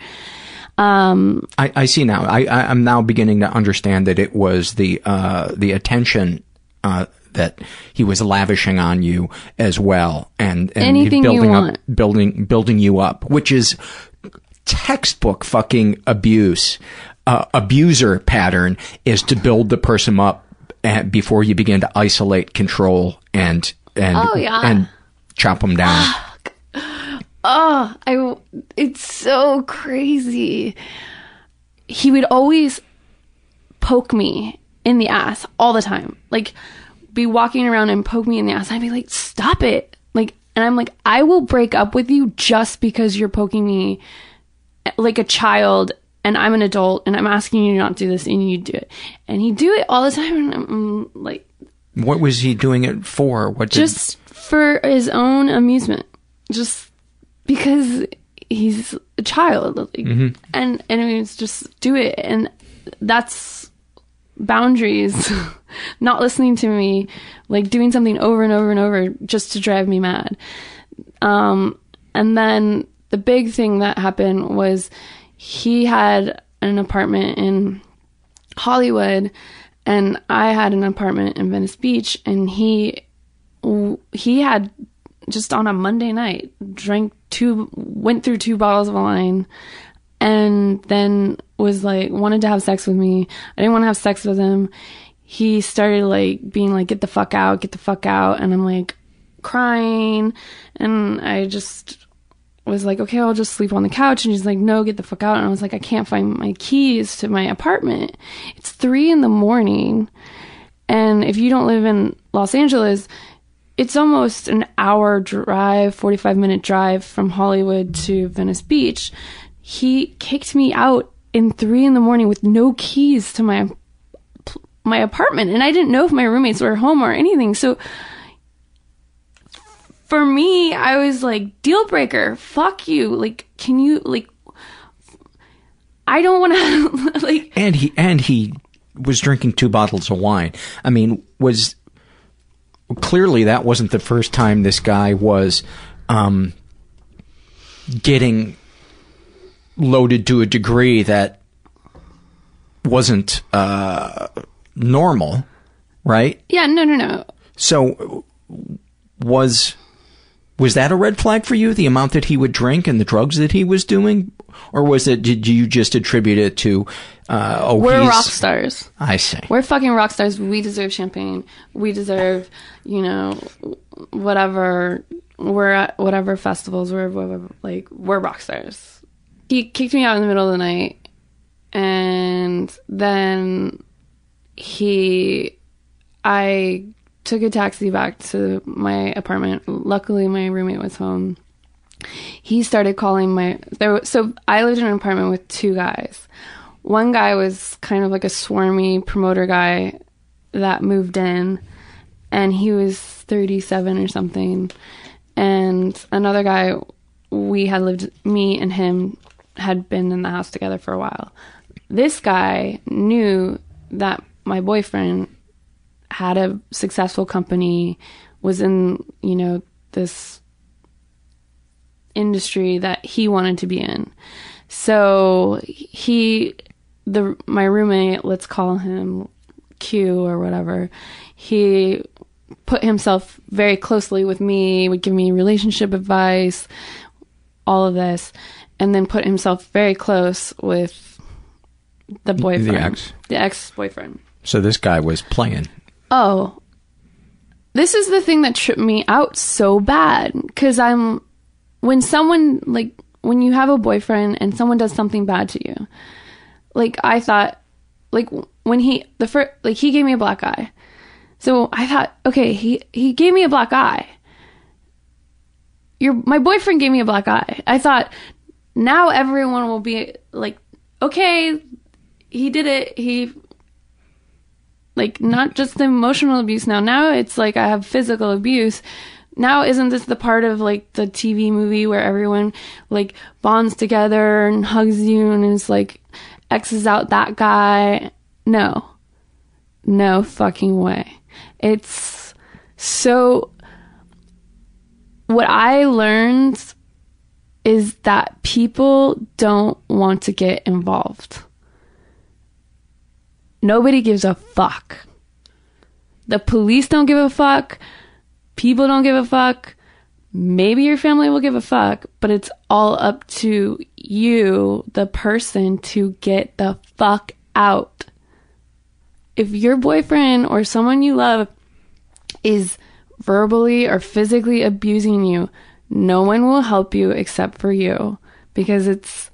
I see now. I'm now beginning to understand that it was the attention that he was lavishing on you as well, and anything building you up, which is textbook fucking abuse. Abuser pattern is to build the person up before you begin to isolate, control, and chop them down. It's so crazy. He would always poke me in the ass all the time. Like, be walking around and poke me in the ass. I'd be like, stop it. Like, and I'm like, I will break up with you just because you're poking me like a child, and I'm an adult, and I'm asking you not to do this, and you do it. And he'd do it all the time, and I'm like... What was he doing it for? Just for his own amusement. Just because he's a child. Like, and it was just do it. And that's boundaries. Not listening to me, like doing something over and over and over just to drive me mad. And then the big thing that happened was he had an apartment in Hollywood and I had an apartment in Venice Beach, and he had just on a Monday night went through 2 bottles of wine, and then was like, wanted to have sex with me. I didn't want to have sex with him. He started like being like, get the fuck out. And I'm like crying, and I just was like, okay, I'll just sleep on the couch. And he's like, no, get the fuck out. And I was like, I can't find my keys to my apartment. It's 3 a.m. And if you don't live in Los Angeles, it's almost an hour drive, 45-minute drive from Hollywood to Venice Beach. He kicked me out in 3 a.m. with no keys to my apartment. And I didn't know if my roommates were home or anything. So for me, I was like, deal breaker, fuck you. Like, can you, like, I don't want to, like. And he was drinking 2 bottles of wine. I mean, clearly that wasn't the first time this guy was getting loaded to a degree that wasn't normal, right? Yeah, no. So was that a red flag for you, the amount that he would drink and the drugs that he was doing? Or did you just attribute it to, we're rock stars. I see. We're fucking rock stars. We deserve champagne. We deserve, whatever. We're at whatever festivals. We're rock stars. He kicked me out in the middle of the night, and then I took a taxi back to my apartment. Luckily, my roommate was home. He started calling so I lived in an apartment with 2 guys. One guy was kind of like a swarmy promoter guy that moved in, and he was 37 or something. And another guy, me and him had been in the house together for a while. This guy knew that my boyfriend had a successful company, was in, this industry that he wanted to be in. So my roommate, let's call him Q or whatever, he put himself very closely with me, would give me relationship advice, all of this, and then put himself very close with the boyfriend. The ex-boyfriend. So this guy was playing. Oh, this is the thing that tripped me out so bad, because when you have a boyfriend and someone does something bad to you, like I thought, like when he gave me a black eye, So I thought, okay, he gave me a black eye. My boyfriend gave me a black eye. I thought, now everyone will be like, okay, he did it. He, like, not just the emotional abuse now. Now it's like I have physical abuse. Now isn't this the part of, like, the TV movie where everyone, like, bonds together and hugs you and is like, X's out that guy? No. No fucking way. It's so... What I learned is that people don't want to get involved. Nobody gives a fuck. The police don't give a fuck. People don't give a fuck. Maybe your family will give a fuck, but it's all up to you, the person, to get the fuck out. If your boyfriend or someone you love is verbally or physically abusing you, no one will help you except for you, because it's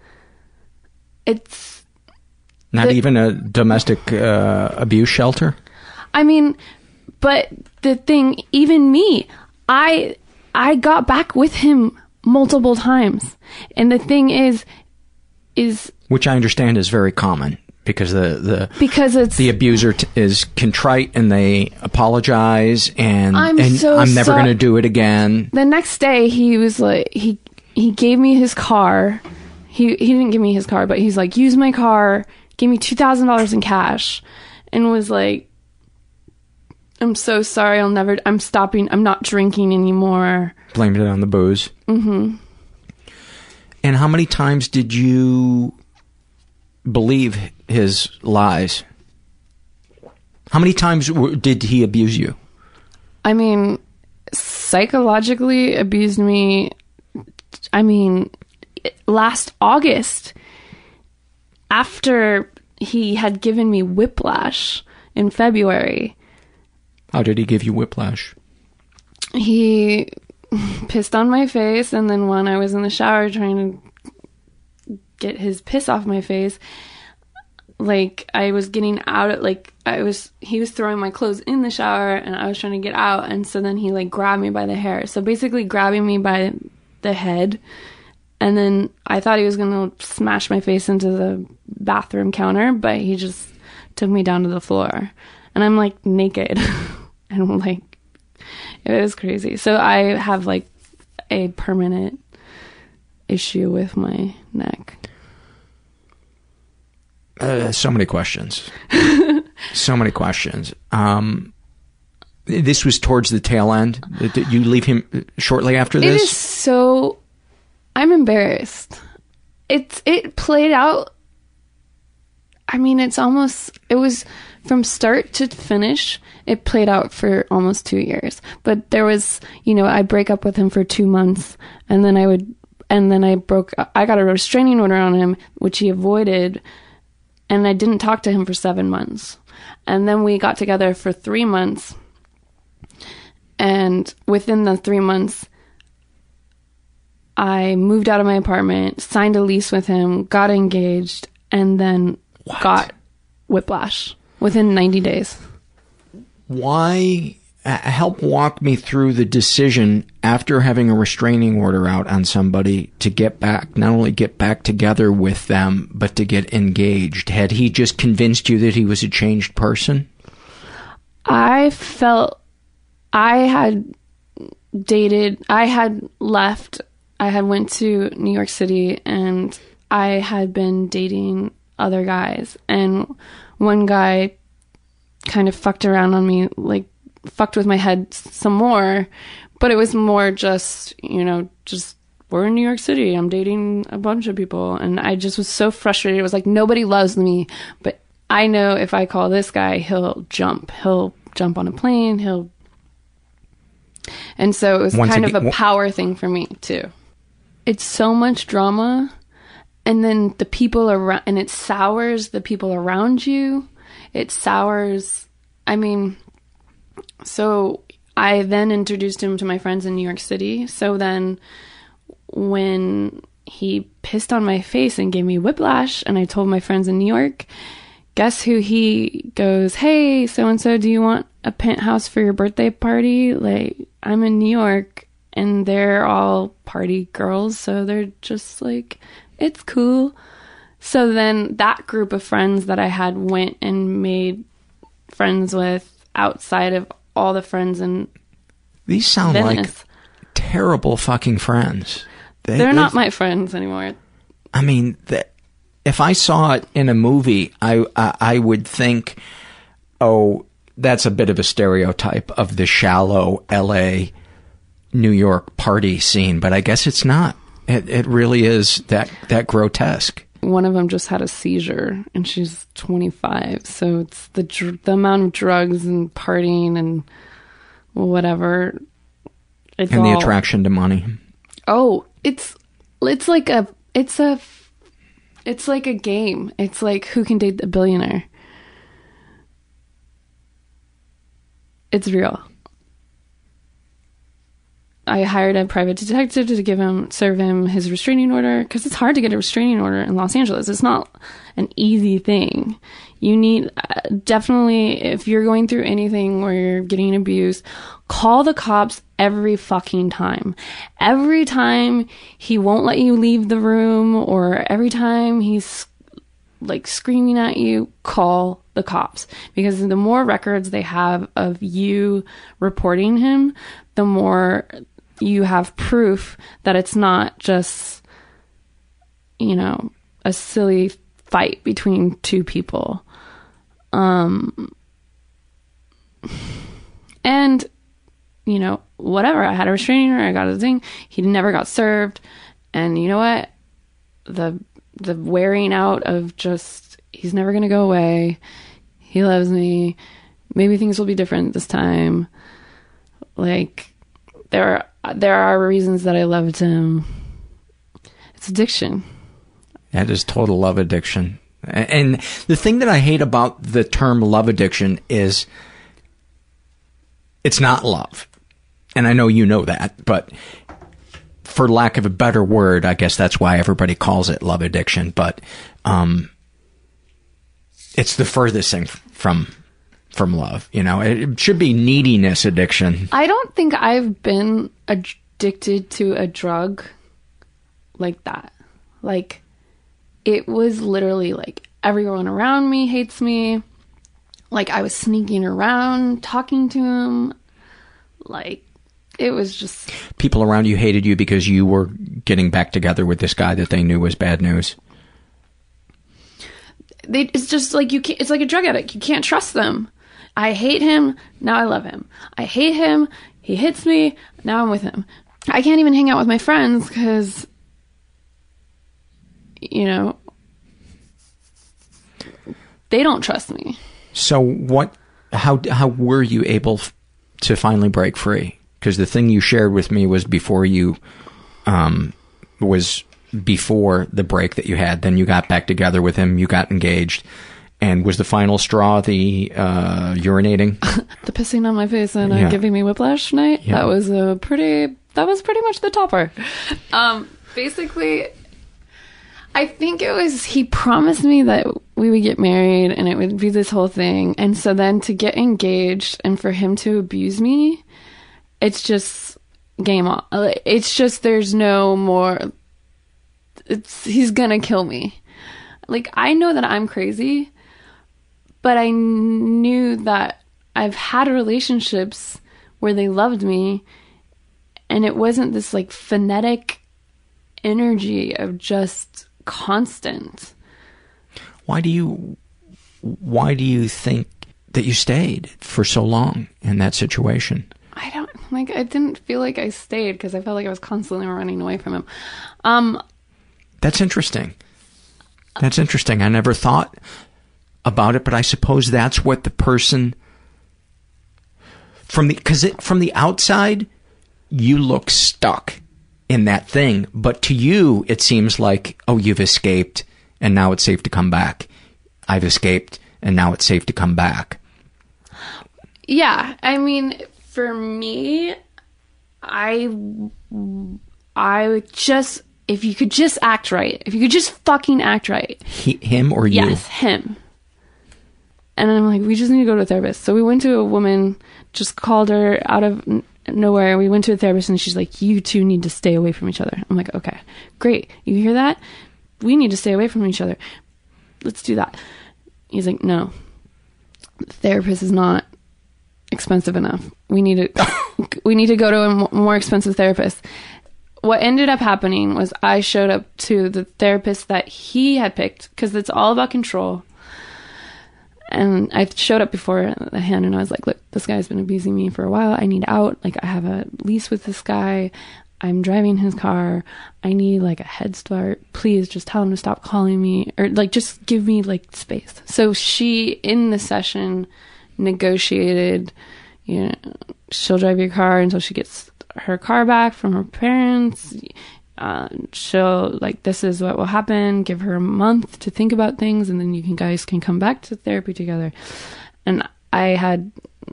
not even a domestic abuse shelter. I mean, but the thing, even me, I got back with him multiple times, and the thing is which I understand is very common. Because because it's the abuser is contrite and they apologize and I'm never going to do it again. The next day he was like, he gave me his car. He didn't give me his car, but he's like, use my car, gave me $2,000 in cash, and was like, I'm so sorry, I'm stopping, I'm not drinking anymore. Blamed it on the booze. Mm-hmm. And how many times did you believe his lies? How many times did he abuse you? I mean, psychologically abused me. I mean, last August, after he had given me whiplash in February. How did he give you whiplash? He pissed on my face, and then when I was in the shower trying to get his piss off my face, like, I was getting out, like, he was throwing my clothes in the shower, and I was trying to get out, and so then he, like, grabbed me by the hair. So basically grabbing me by the head, and then I thought he was gonna smash my face into the bathroom counter, but he just took me down to the floor, and I'm, like, naked, and, like, it was crazy. So I have, like, a permanent issue with my neck. So many questions. So many questions. This was towards the tail end. Did you leave him shortly after this? It is so... I'm embarrassed. It played out... I mean, it was from start to finish, it played out for almost 2 years. But there was, I'd break up with him for 2 months, and then I got a restraining order on him, which he avoided, and I didn't talk to him for 7 months. And then we got together for 3 months. And within the 3 months, I moved out of my apartment, signed a lease with him, got engaged, and then got whiplash within 90 days. Why? Help walk me through the decision after having a restraining order out on somebody to not only get back together with them, but to get engaged. Had he just convinced you that he was a changed person? I felt I had dated, I had left, I had went to New York City, and I had been dating other guys. And one guy kind of fucked around on me, like, fucked with my head some more, but it was more just, just, we're in New York City, I'm dating a bunch of people, and I just was so frustrated. It was like, nobody loves me, but I know if I call this guy, he'll jump on a plane, and so it was kind of a power thing for me too. It's so much drama, and then the people around, and it sours the people around you. It sours, so I then introduced him to my friends in New York City. So then when he pissed on my face and gave me whiplash, and I told my friends in New York, guess who he goes, hey, so-and-so, do you want a penthouse for your birthday party? Like, I'm in New York, and they're all party girls, so they're just like, it's cool. So then that group of friends that I had went and made friends with outside of all the friends in These sound Venice. like terrible fucking friends. They're not my friends anymore. I mean, if I saw it in a movie, I would think, oh, that's a bit of a stereotype of the shallow L.A., New York party scene, but I guess it's not. It really is that grotesque. One of them just had a seizure, and she's 25, so it's the amount of drugs and partying and whatever. It's and all, the attraction to money. Oh, it's like a game. It's like who can date a billionaire. It's real. I hired a private detective to serve him his restraining order, because it's hard to get a restraining order in Los Angeles. It's not an easy thing. You need, definitely, if you're going through anything where you're getting abused, call the cops every fucking time. Every time he won't let you leave the room, or every time he's like screaming at you, call the cops. Because the more records they have of you reporting him, the more you have proof that it's not just, a silly fight between two people. And, whatever. I had a restraining order. I got a thing. He never got served. And you know what? The wearing out of just, he's never going to go away. He loves me. Maybe things will be different this time. Like, there are reasons that I loved him. It's addiction. That is total love addiction. And the thing that I hate about the term love addiction is it's not love. And I know you know that, but for lack of a better word, I guess that's why everybody calls it love addiction. But it's the furthest thing from love. It should be neediness addiction. I don't think I've been addicted to a drug like that. Like, it was literally like everyone around me hates me. Like, I was sneaking around talking to him. Like, it was just... People around you hated you because you were getting back together with this guy that they knew was bad news. It's just like it's like a drug addict. You can't trust them. I hate him. Now I love him. I hate him. He hits me. Now I'm with him. I can't even hang out with my friends because, they don't trust me. So how were you able to finally break free? Because the thing you shared with me was before before the break that you had. Then you got back together with him. You got engaged. And was the final straw the urinating? The pissing on my face and giving me whiplash night? Yeah. That was pretty much the topper. Basically, I think it was, he promised me that we would get married and it would be this whole thing. And so then to get engaged and for him to abuse me, it's just game on. It's just, there's no more, he's gonna kill me. Like, I know that I'm crazy, but I knew that I've had relationships where they loved me and it wasn't this like phonetic energy of just constant. Why do you think that you stayed for so long in that situation? I didn't feel like I stayed because I felt like I was constantly running away from him. That's interesting. That's interesting. I never thought about it, but I suppose that's what the person from the outside, you look stuck in that thing, but to you it seems like, oh, you've escaped and now it's safe to come back. I've escaped and now it's safe to come back. Yeah, I mean, for me, I just, if you could just act right, if you could just fucking act right. Him or you? Yes, him. And I'm like, we just need to go to a therapist. So we went to a woman, just called her out of nowhere. We went to a therapist and she's like, you two need to stay away from each other. I'm like, okay, great. You hear that? We need to stay away from each other. Let's do that. He's like, no, the therapist is not expensive enough. We need to go to a more expensive therapist. What ended up happening was I showed up to the therapist that he had picked, because it's all about control. And I showed up before the hand and I was like, look, this guy's been abusing me for a while. I need out. Like, I have a lease with this guy. I'm driving his car. I need like a head start. Please just tell him to stop calling me, or like just give me like space. So she, in the session, negotiated, you know, she'll drive your car until she gets her car back from her parents. She'll, like, this is what will happen. Give her a month to think about things, and then you guys can come back to therapy together. And I had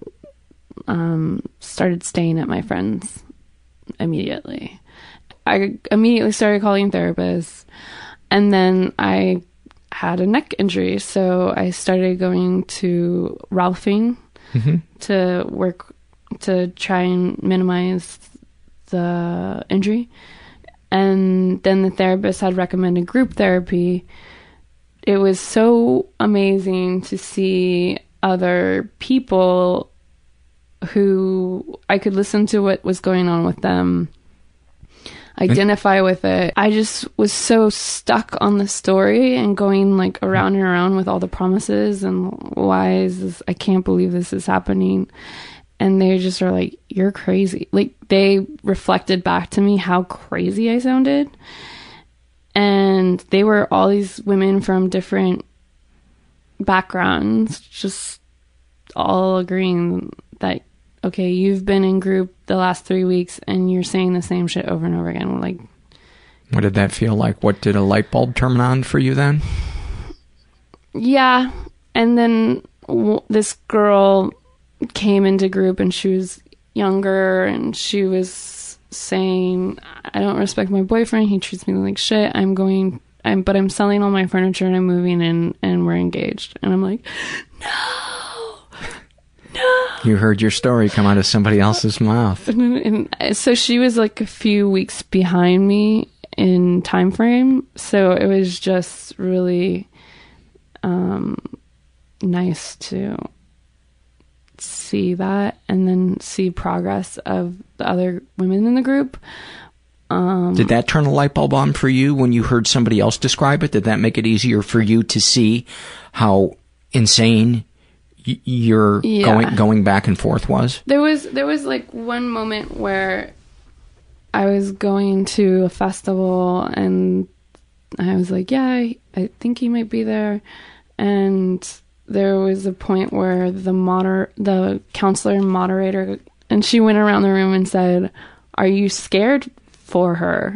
started staying at my friend's immediately. I immediately started calling therapists, and then I had a neck injury, so I started going to Ralphing to work to try and minimize the injury. And then the therapist had recommended group therapy. It was so amazing to see other people who I could listen to what was going on with them, identify with it. I just was so stuck on the story and going like around and around with all the promises and why is this, I can't believe this is happening. And they just are like, you're crazy. Like, they reflected back to me how crazy I sounded. And they were all these women from different backgrounds, just all agreeing that, okay, you've been in group the last 3 weeks and you're saying the same shit over and over again. We're like, what did that feel like? What, did a light bulb turn on for you then? Yeah. And then this girl came into group and she was younger and she was saying, I don't respect my boyfriend. He treats me like shit. But I'm selling all my furniture and I'm moving in and we're engaged. And I'm like, no. You heard your story come out of somebody else's mouth. And so she was like a few weeks behind me in time frame. So it was just really nice to see that and then see progress of the other women in the group. Did that turn a light bulb on for you when you heard somebody else describe it? Did that make it easier for you to see how insane your going back and forth was? There was like one moment where I was going to a festival and I was like, yeah, I think he might be there. And there was a point where the counselor and moderator, and she went around the room and said, are you scared for her?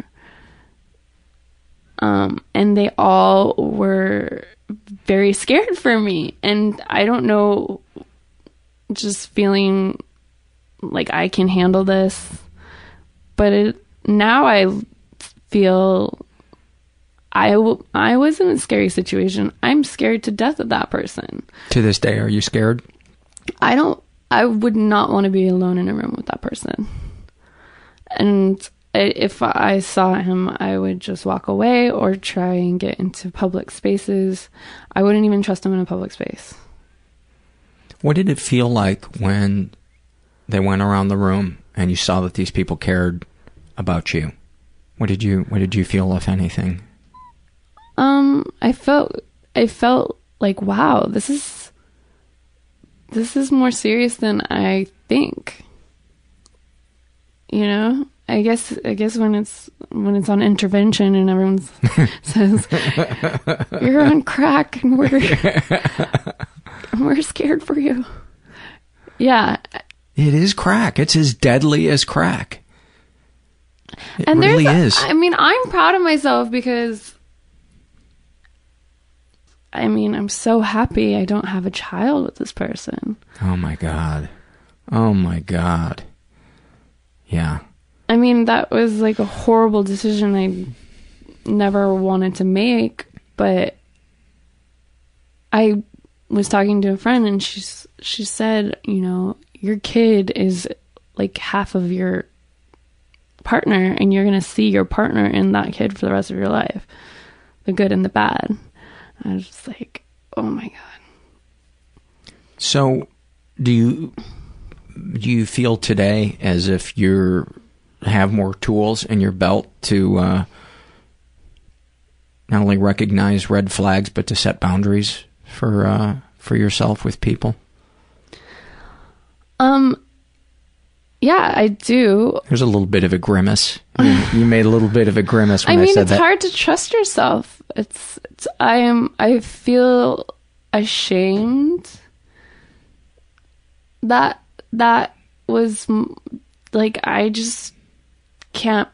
And they all were very scared for me. And I don't know, just feeling like I can handle this. But now I feel I was in a scary situation. I'm scared to death of that person. To this day, are you scared? I would not want to be alone in a room with that person. And if I saw him, I would just walk away or try and get into public spaces. I wouldn't even trust him in a public space. What did it feel like when they went around the room and you saw that these people cared about you? What did you feel, if anything? I felt like, wow, this is more serious than I think. You know, I guess when it's on intervention and everyone says you're on crack and we're scared for you. Yeah. It is crack. It's as deadly as crack. It and really is. I mean, I'm proud of myself because I'm so happy I don't have a child with this person. Oh my God. Oh my God. Yeah. I mean, that was like a horrible decision I never wanted to make, but I was talking to a friend, and she said, you know, your kid is like half of your partner, and you're going to see your partner in that kid for the rest of your life, the good and the bad. I was just like, oh my God. So do you feel today as if you have more tools in your belt to not only recognize red flags, but to set boundaries for yourself with people? Yeah, I do. There's a little bit of a grimace. You made a little bit of a grimace when I said that. It's hard to trust yourself. I feel ashamed that was like, I just can't,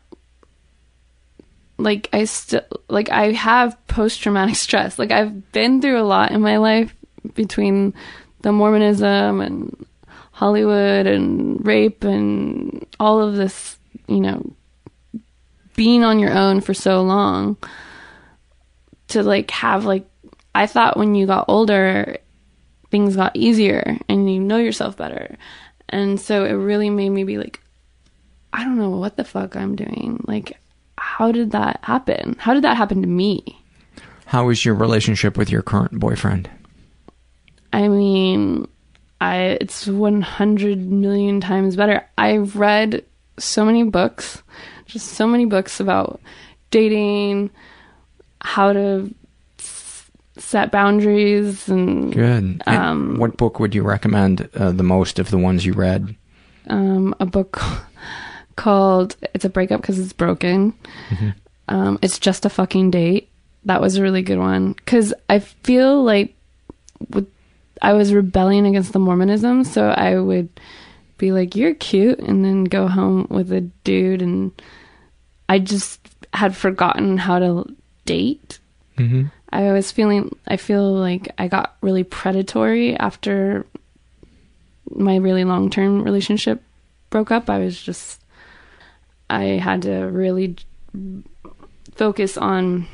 like, I have post-traumatic stress. Like, I've been through a lot in my life between the Mormonism and Hollywood and rape and all of this, you know, being on your own for so long, to like have, like, I thought when you got older things got easier and you know yourself better, and so it really made me be like, I don't know what the fuck I'm doing. Like, how did that happen? How did that happen to me? How is your relationship with your current boyfriend? I mean, it's 100 million times better. I've read so many books, just so many books about dating, how to set boundaries, and good. And what book would you recommend the most of the ones you read? A book called It's a Breakup Because It's Broken. Mm-hmm. It's Just a Fucking Date. That was a really good one, because I feel like I was rebelling against the Mormonism, so I would be like, you're cute, and then go home with a dude, and I just had forgotten how to date. Mm-hmm. I feel like I got really predatory after my really long-term relationship broke up. I had to really focus on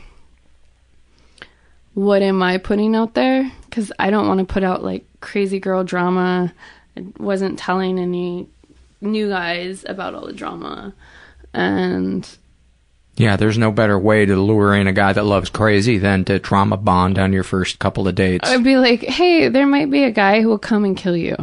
what am I putting out there, because I don't want to put out like crazy girl drama. I wasn't telling any new guys about all the drama, and yeah, there's no better way to lure in a guy that loves crazy than to trauma bond on your first couple of dates. I'd be like, hey, there might be a guy who will come and kill you.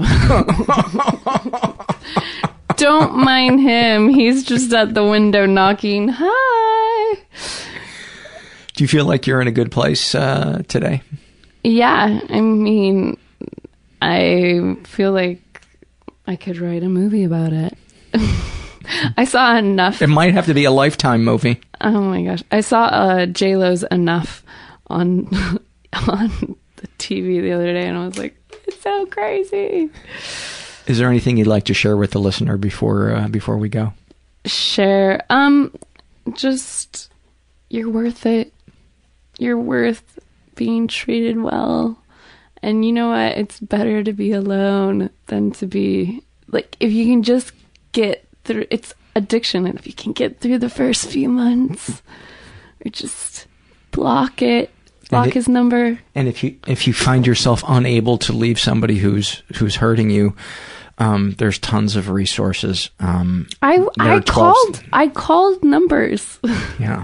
Don't mind him. He's just at the window knocking. Hi. Do you feel like you're in a good place today? Yeah. I mean, I feel like I could write a movie about it. I saw enough. It might have to be a Lifetime movie. Oh my gosh. I saw J-Lo's Enough on the TV the other day, and I was like, it's so crazy. Is there anything you'd like to share with the listener before we go? Share. Just, you're worth it. You're worth being treated well. And you know what? It's better to be alone than to be, like, if you can just get through, it's addiction. And if you can get through the first few months, or just block his number. And if you find yourself unable to leave somebody who's hurting you, there's tons of resources. I called numbers. Yeah.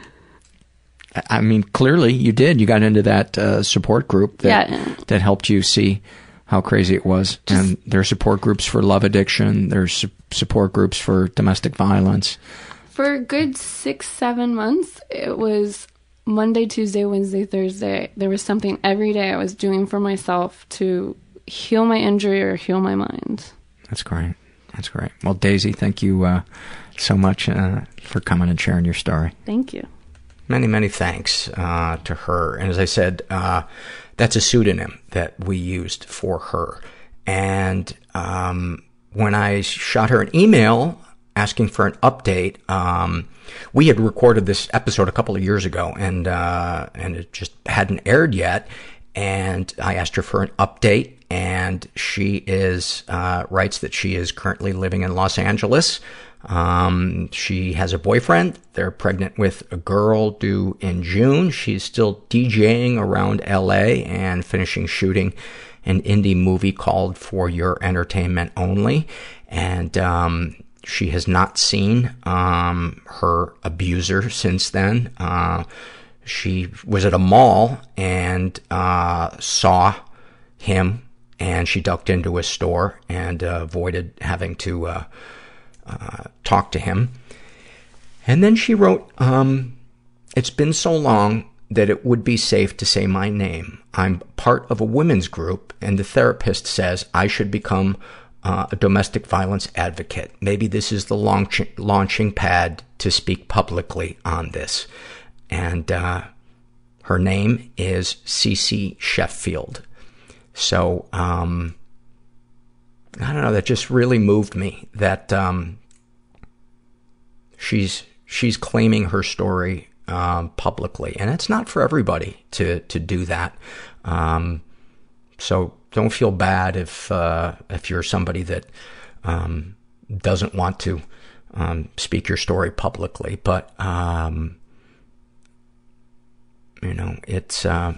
I mean, clearly you did. You got into that support group that helped you see how crazy it was. And there are support groups for love addiction. There's support groups for domestic violence. For a good 6-7 months, it was Monday, Tuesday, Wednesday, Thursday. There was something every day I was doing for myself to heal my injury or heal my mind. That's great. That's great. Well, Daisy, thank you so much for coming and sharing your story. Thank you. Many, many thanks to her. And as I said, that's a pseudonym that we used for her. And when I shot her an email asking for an update, we had recorded this episode a couple of years ago, and it just hadn't aired yet. And I asked her for an update, and she writes that she is currently living in Los Angeles She has a boyfriend. They're pregnant with a girl due in June. She's still DJing around LA and finishing shooting an indie movie called For Your Entertainment Only. And she has not seen her abuser since then. She was at a mall and saw him, and she ducked into a store and avoided having to talk to him. And then she wrote, it's been so long that it would be safe to say my name. I'm part of a women's group, and the therapist says I should become a domestic violence advocate. Maybe this is the launching pad to speak publicly on this. And her name is Cece Sheffield. So, I don't know, that just really moved me that she's claiming her story publicly, and it's not for everybody to do that. So don't feel bad if you're somebody that doesn't want to speak your story publicly, but you know, it's I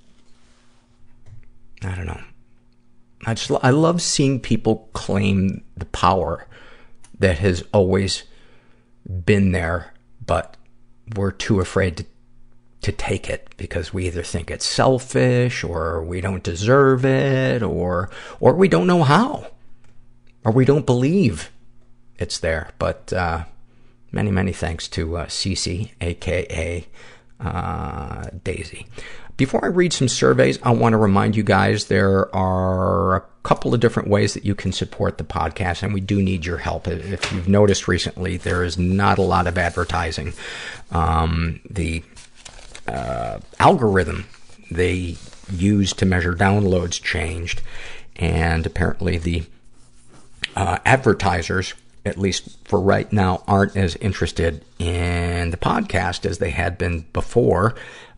don't know. I love seeing people claim the power that has always been there, but we're too afraid to take it because we either think it's selfish, or we don't deserve it, or we don't know how, or we don't believe it's there. But many, many thanks to Cece, aka Daisy. Before I read some surveys, I want to remind you guys there are a couple of different ways that you can support the podcast, and we do need your help. If you've noticed recently, there is not a lot of advertising. The algorithm they use to measure downloads changed, and apparently the advertisers, at least for right now, aren't as interested in the podcast as they had been before.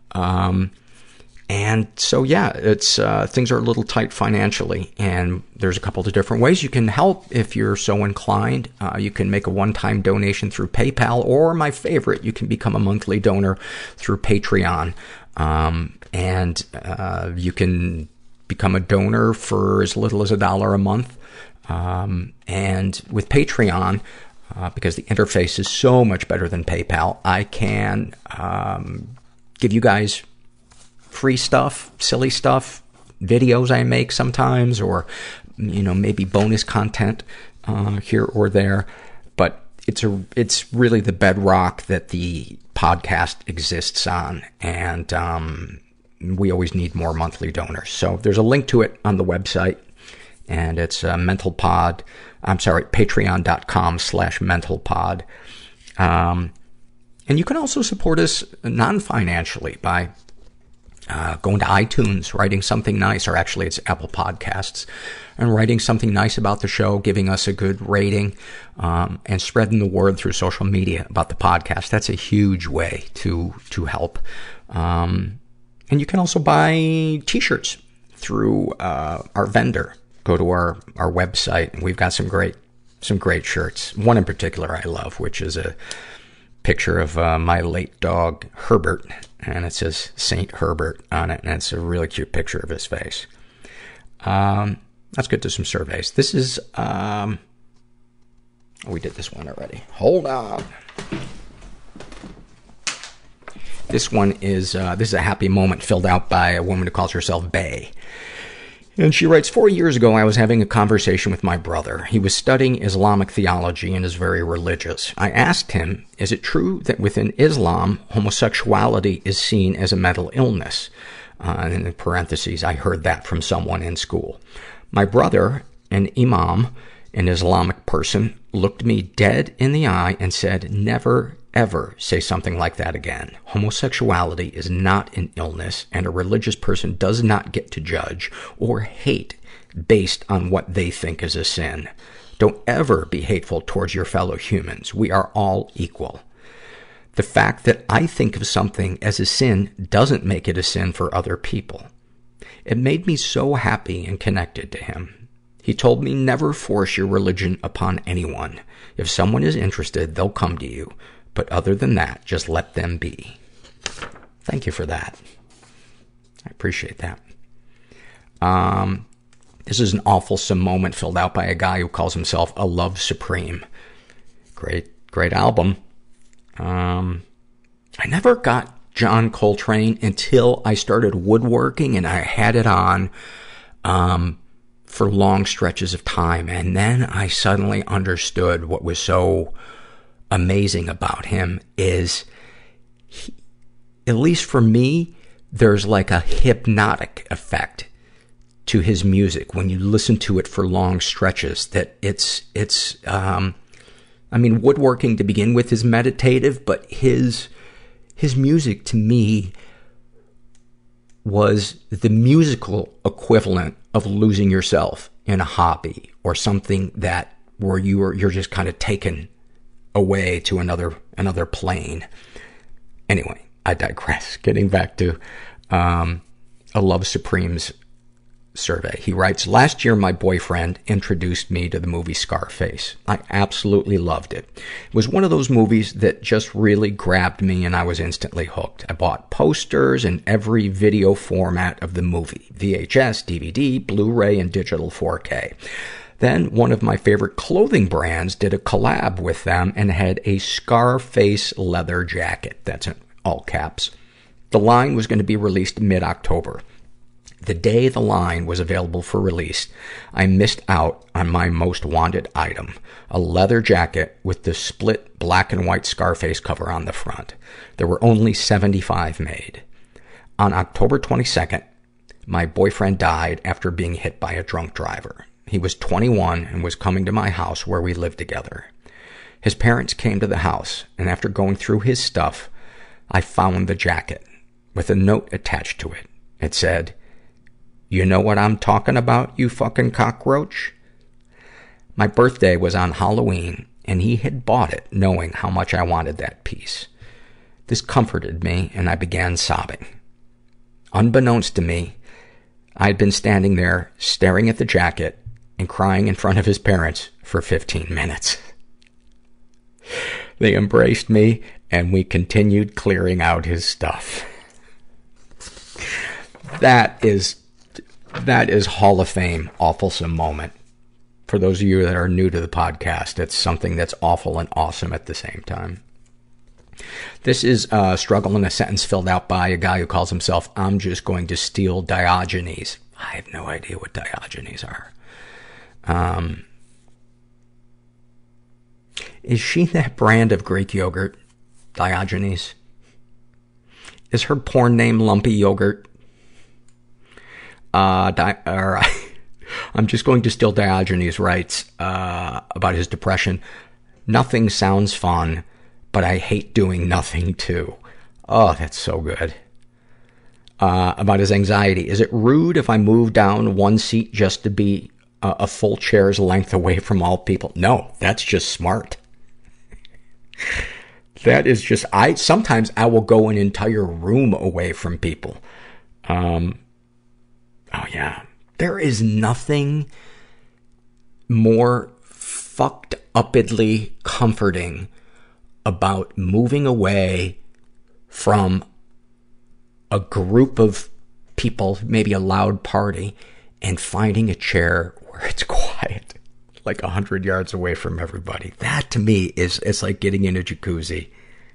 And so, yeah, it's, things are a little tight financially, and there's a couple of different ways you can help if you're so inclined. You can make a one-time donation through PayPal, or my favorite, you can become a monthly donor through Patreon. And you can become a donor for as little as $1 a month. And with Patreon, because the interface is so much better than PayPal, I can give you guys free stuff, silly stuff, videos I make sometimes, or, you know, maybe bonus content here or there. But it's really the bedrock that the podcast exists on, and we always need more monthly donors. So there's a link to it on the website, and it's patreon.com/mentalpod. And you can also support us non-financially by going to iTunes, writing something nice, or actually it's Apple Podcasts, and writing something nice about the show, giving us a good rating, and spreading the word through social media about the podcast. That's a huge way to help. And you can also buy t-shirts through our vendor. Go to our website, and we've got some great shirts. One in particular I love, which is a picture of my late dog Herbert, and it says Saint Herbert on it, and it's a really cute picture of his face. Let's get to some surveys. This is we did this one already. Hold on. This one is this is a happy moment filled out by a woman who calls herself Bay. And she writes, 4 years ago, I was having a conversation with my brother. He was studying Islamic theology and is very religious. I asked him, is it true that within Islam, homosexuality is seen as a mental illness? And in parentheses, I heard that from someone in school. My brother, an imam, an Islamic person, looked me dead in the eye and said, never, ever say something like that again. Homosexuality is not an illness, and a religious person does not get to judge or hate based on what they think is a sin. Don't ever be hateful towards your fellow humans. We are all equal. The fact that I think of something as a sin doesn't make it a sin for other people. It made me so happy and connected to him. He told me never force your religion upon anyone. If someone is interested, they'll come to you. But other than that, just let them be. Thank you for that. I appreciate that. This is an awfulsome moment filled out by a guy who calls himself A Love Supreme. Great album. I never got John Coltrane until I started woodworking, and I had it on for long stretches of time. And then I suddenly understood what was so amazing about him is, at least for me, there's like a hypnotic effect to his music when you listen to it for long stretches, that I mean, woodworking to begin with is meditative, but his music to me was the musical equivalent of losing yourself in a hobby or something that where you're just kind of taken away to another plane. Anyway, I digress. Getting back to A Love Supreme's survey. He writes, last year my boyfriend introduced me to the movie Scarface. I absolutely loved it. It was one of those movies that just really grabbed me and I was instantly hooked. I bought posters in every video format of the movie. VHS, DVD, Blu-ray, and digital 4K. Then one of my favorite clothing brands did a collab with them and had a Scarface leather jacket. That's in all caps. The line was going to be released mid-October. The day the line was available for release, I missed out on my most wanted item, a leather jacket with the split black and white Scarface cover on the front. There were only 75 made. On October 22nd, my boyfriend died after being hit by a drunk driver. He was 21 and was coming to my house where we lived together. His parents came to the house, and after going through his stuff, I found the jacket with a note attached to it. It said, "You know what I'm talking about, you fucking cockroach?" My birthday was on Halloween, and he had bought it knowing how much I wanted that piece. This comforted me, and I began sobbing. Unbeknownst to me, I'd been standing there staring at the jacket and crying in front of his parents for 15 minutes. They embraced me, and we continued clearing out his stuff. That is Hall of Fame, awfulsome moment. For those of you that are new to the podcast, it's something that's awful and awesome at the same time. This is a struggle in a sentence filled out by a guy who calls himself I'm Just Going to Steal Diogenes. I have no idea what Diogenes are. Is she that brand of Greek yogurt, Diogenes? Is her porn name Lumpy Yogurt? I'm Just Going to Steal Diogenes writes about his depression. Nothing sounds fun, but I hate doing nothing too. Oh, that's so good. About his anxiety. Is it rude if I move down one seat just to be a full chair's length away from all people? No, that's just smart. That is just, sometimes I will go an entire room away from people. Oh yeah. There is nothing more fucked upedly comforting about moving away from a group of people, maybe a loud party, and finding a chair where it's quiet, like 100 yards away from everybody. That to me it's like getting in a jacuzzi.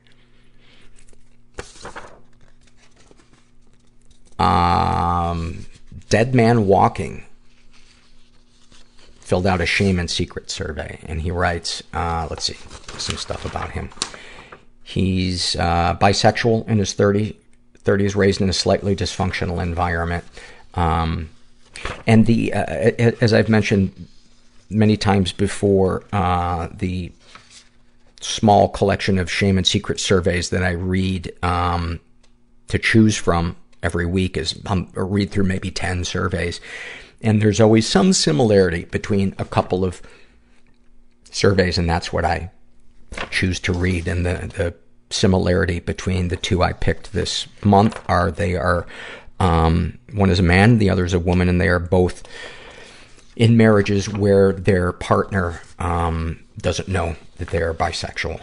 Dead Man Walking filled out a shame and secret survey, and he writes, let's see, some stuff about him. He's bisexual, in his 30s, raised in a slightly dysfunctional environment. And as I've mentioned many times before, the small collection of shame and secret surveys that I read to choose from every week is I read through maybe 10 surveys, and there's always some similarity between a couple of surveys, and that's what I choose to read. And the similarity between the two I picked this month are one is a man, the other is a woman, and they are both in marriages where their partner doesn't know that they're bisexual.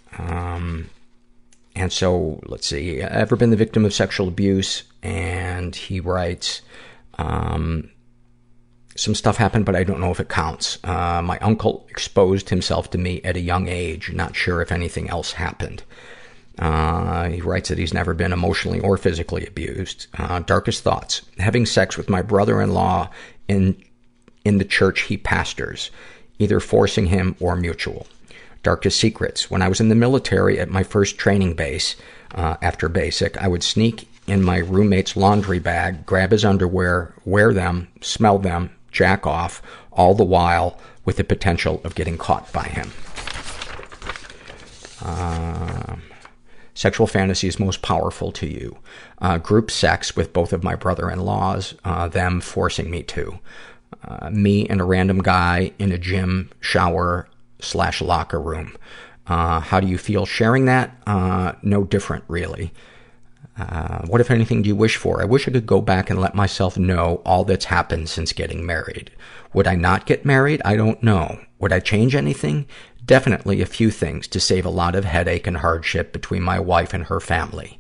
And so, let's see, ever been the victim of sexual abuse? And he writes, some stuff happened, but I don't know if it counts. My uncle exposed himself to me at a young age. Not sure if anything else happened. He writes that he's never been emotionally or physically abused. Darkest thoughts. Having sex with my brother-in-law in the church he pastors, either forcing him or mutual. Darkest secrets. When I was in the military at my first training base, after basic, I would sneak in my roommate's laundry bag, grab his underwear, wear them, smell them, jack off, all the while with the potential of getting caught by him. Sexual fantasies most powerful to you. Group sex with both of my brother-in-laws, them forcing me to. Me and a random guy in a gym, shower, / locker room. How do you feel sharing that? No different, really. What, if anything, do you wish for? I wish I could go back and let myself know all that's happened since getting married. Would I not get married? I don't know. Would I change anything? Definitely a few things to save a lot of headache and hardship between my wife and her family.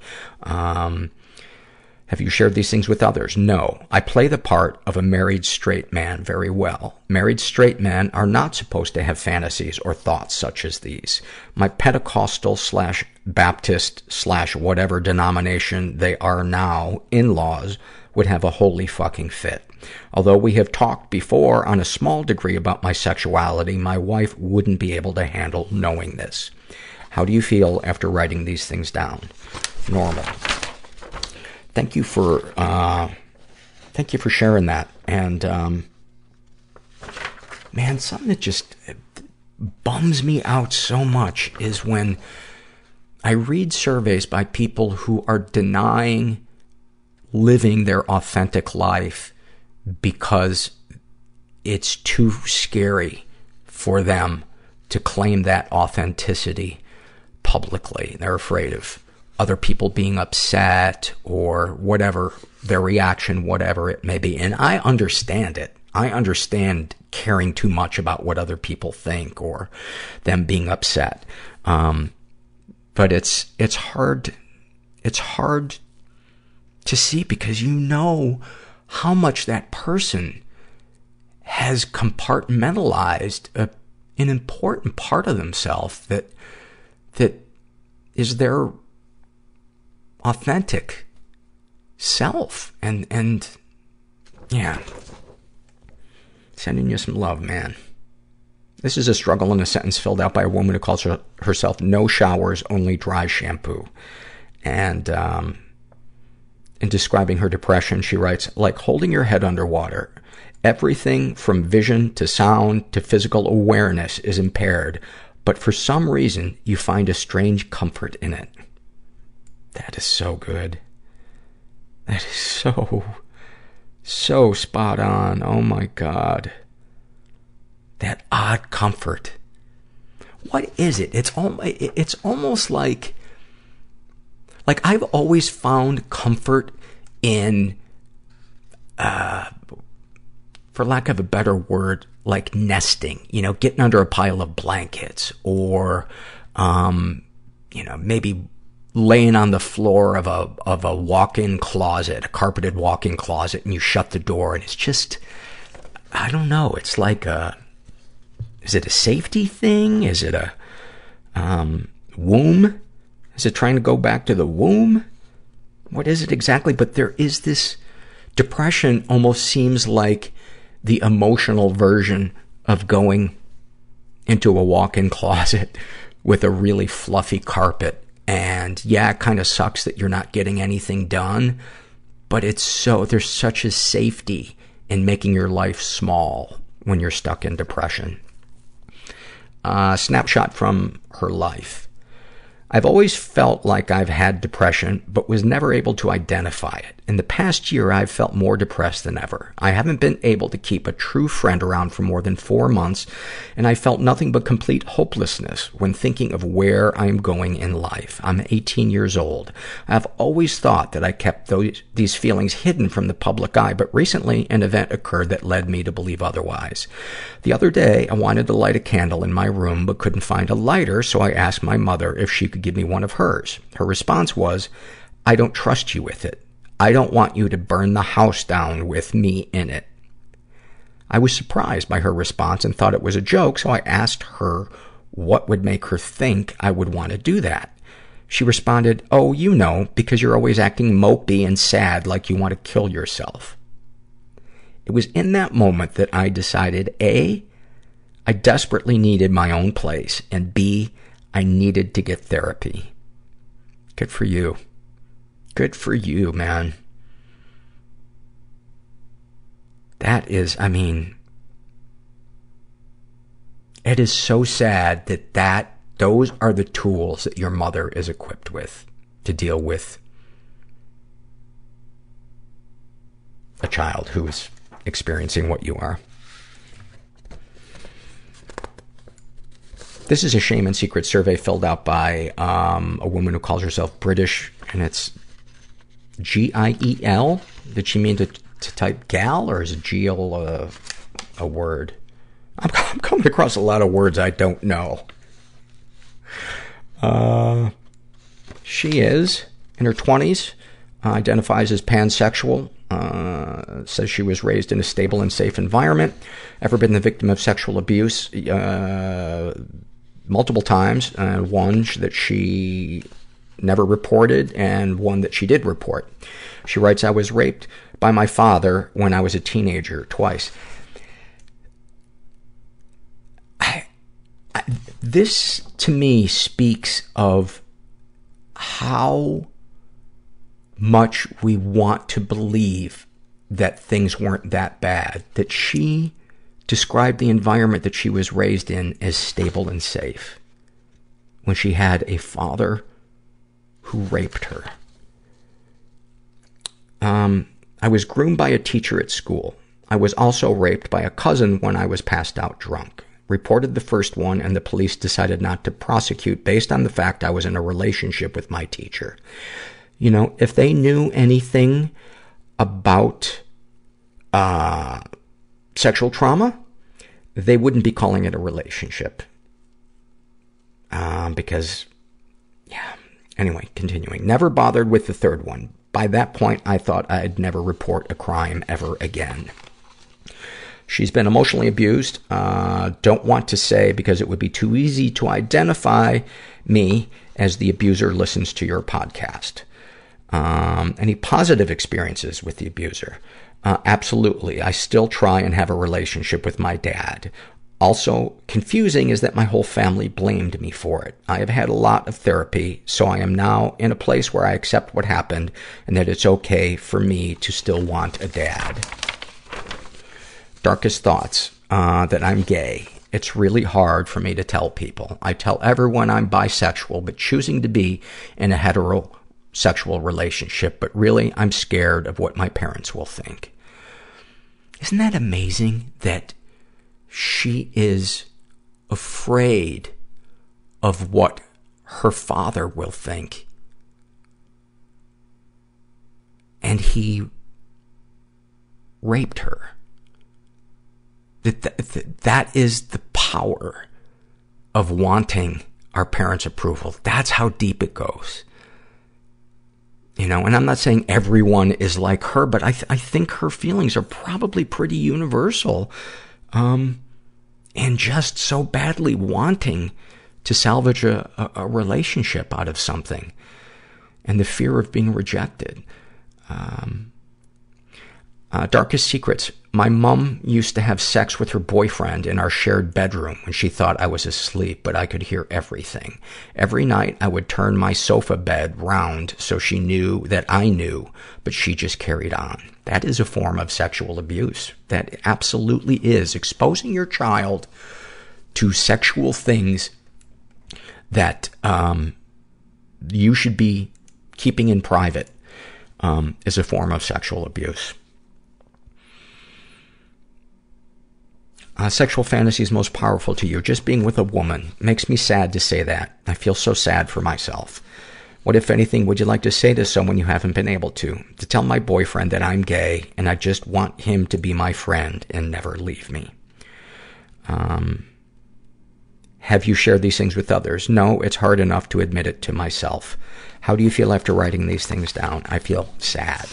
Have you shared these things with others? No. I play the part of a married straight man very well. Married straight men are not supposed to have fantasies or thoughts such as these. My Pentecostal / Baptist / whatever denomination they are now, in-laws, would have a holy fucking fit. Although we have talked before on a small degree about my sexuality, my wife wouldn't be able to handle knowing this. How do you feel after writing these things down? Normal. Thank you for sharing that. And, man, something that just bums me out so much is when I read surveys by people who are denying living their authentic life because it's too scary for them to claim that authenticity publicly. They're afraid of other people being upset or whatever, their reaction, whatever it may be. And I understand it. I understand caring too much about what other people think or them being upset. But it's hard to see because you know how much that person has compartmentalized an important part of themselves that is their authentic self. And yeah. Sending you some love, man. This is a struggle in a sentence filled out by a woman who calls herself No Showers, Only Dry Shampoo. And in describing her depression, she writes, like holding your head underwater. Everything from vision to sound to physical awareness is impaired, but for some reason, you find a strange comfort in it. That is so good. That is so spot on. Oh my God. That odd comfort. What is it? It's almost like I've always found comfort in, for lack of a better word, like nesting, getting under a pile of blankets or, maybe laying on the floor of a walk-in closet, a carpeted walk-in closet, and you shut the door and it's just, I don't know. It's like is it a safety thing? Is it a, womb? Is it trying to go back to the womb? What is it exactly? But there is this depression almost seems like the emotional version of going into a walk-in closet with a really fluffy carpet. And yeah, it kind of sucks that you're not getting anything done, but there's such a safety in making your life small when you're stuck in depression. Snapshot from her life. I've always felt like I've had depression, but was never able to identify it. In the past year, I've felt more depressed than ever. I haven't been able to keep a true friend around for more than 4 months, and I felt nothing but complete hopelessness when thinking of where I'm going in life. I'm 18 years old. I've always thought that I kept these feelings hidden from the public eye, but recently an event occurred that led me to believe otherwise. The other day, I wanted to light a candle in my room, but couldn't find a lighter, so I asked my mother if she could give me one of hers. Her response was, "I don't trust you with it. I don't want you to burn the house down with me in it." I was surprised by her response and thought it was a joke, so I asked her what would make her think I would want to do that. She responded, "Oh, you know, because you're always acting mopey and sad like you want to kill yourself." It was in that moment that I decided, A, I desperately needed my own place, and B, I needed to get therapy. Good for you. Good for you, man. That is, I mean, it is so sad that those are the tools that your mother is equipped with to deal with a child who is experiencing what you are. This is a shame and secret survey filled out by a woman who calls herself British, and it's Giel. Did she mean to type gal, or is Giel a word? I'm coming across a lot of words I don't know. She is in her 20s, identifies as pansexual, says she was raised in a stable and safe environment. Ever been the victim of sexual abuse? Multiple times. One that she never reported, and one that she did report. She writes, "I was raped by my father when I was a teenager, twice." This, to me, speaks of how much we want to believe that things weren't that bad, that she described the environment that she was raised in as stable and safe when she had a father who raped her. I was groomed by a teacher at school. I was also raped by a cousin when I was passed out drunk. Reported the first one, and the police decided not to prosecute based on the fact I was in a relationship with my teacher. You know, if they knew anything about sexual trauma, they wouldn't be calling it a relationship. Because, yeah. Anyway, continuing. Never bothered with the third one. By that point, I thought I'd never report a crime ever again. She's been emotionally abused. Don't want to say because it would be too easy to identify me as the abuser listens to your podcast. Any positive experiences with the abuser? Absolutely. I still try and have a relationship with my dad. Also confusing is that my whole family blamed me for it. I have had a lot of therapy, so I am now in a place where I accept what happened and that it's okay for me to still want a dad. Darkest thoughts, that I'm gay. It's really hard for me to tell people. I tell everyone I'm bisexual, but choosing to be in a heterosexual relationship, but really I'm scared of what my parents will think. Isn't that amazing that she is afraid of what her father will think? And he raped her. That is the power of wanting our parents' approval. That's how deep it goes. You know, and I'm not saying everyone is like her, but I think her feelings are probably pretty universal. And just so badly wanting to salvage a relationship out of something. And the fear of being rejected. Darkest secrets. My mom used to have sex with her boyfriend in our shared bedroom when she thought I was asleep, but I could hear everything. Every night I would turn my sofa bed round so she knew that I knew, but she just carried on. That is a form of sexual abuse. That absolutely is. Exposing your child to sexual things that you should be keeping in private, is a form of sexual abuse. Sexual fantasies most powerful to you. Just being with a woman. Makes me sad to say that. I feel so sad for myself. What, if anything, would you like to say to someone you haven't been able to? To tell my boyfriend that I'm gay and I just want him to be my friend and never leave me. Have you shared these things with others? No, it's hard enough to admit it to myself. How do you feel after writing these things down? I feel sad.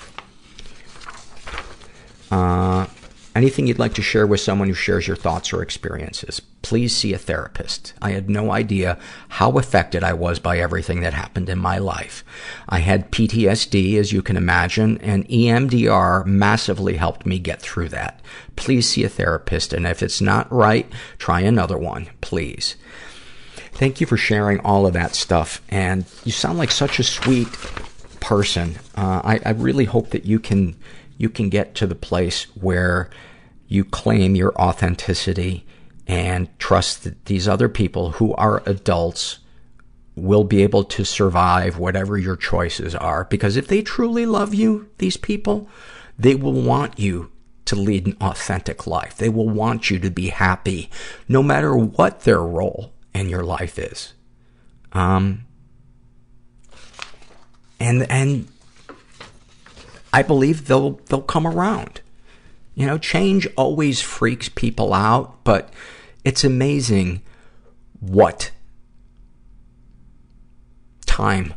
Anything you'd like to share with someone who shares your thoughts or experiences? Please see a therapist. I had no idea how affected I was by everything that happened in my life. I had PTSD, as you can imagine, and EMDR massively helped me get through that. Please see a therapist, and if it's not right, try another one, please. Thank you for sharing all of that stuff, and you sound like such a sweet person. I really hope that you can get to the place where you claim your authenticity and trust that these other people who are adults will be able to survive whatever your choices are. Because if they truly love you, these people, they will want you to lead an authentic life. They will want you to be happy, no matter what their role in your life is. And I believe they'll come around. You know, change always freaks people out, but it's amazing what time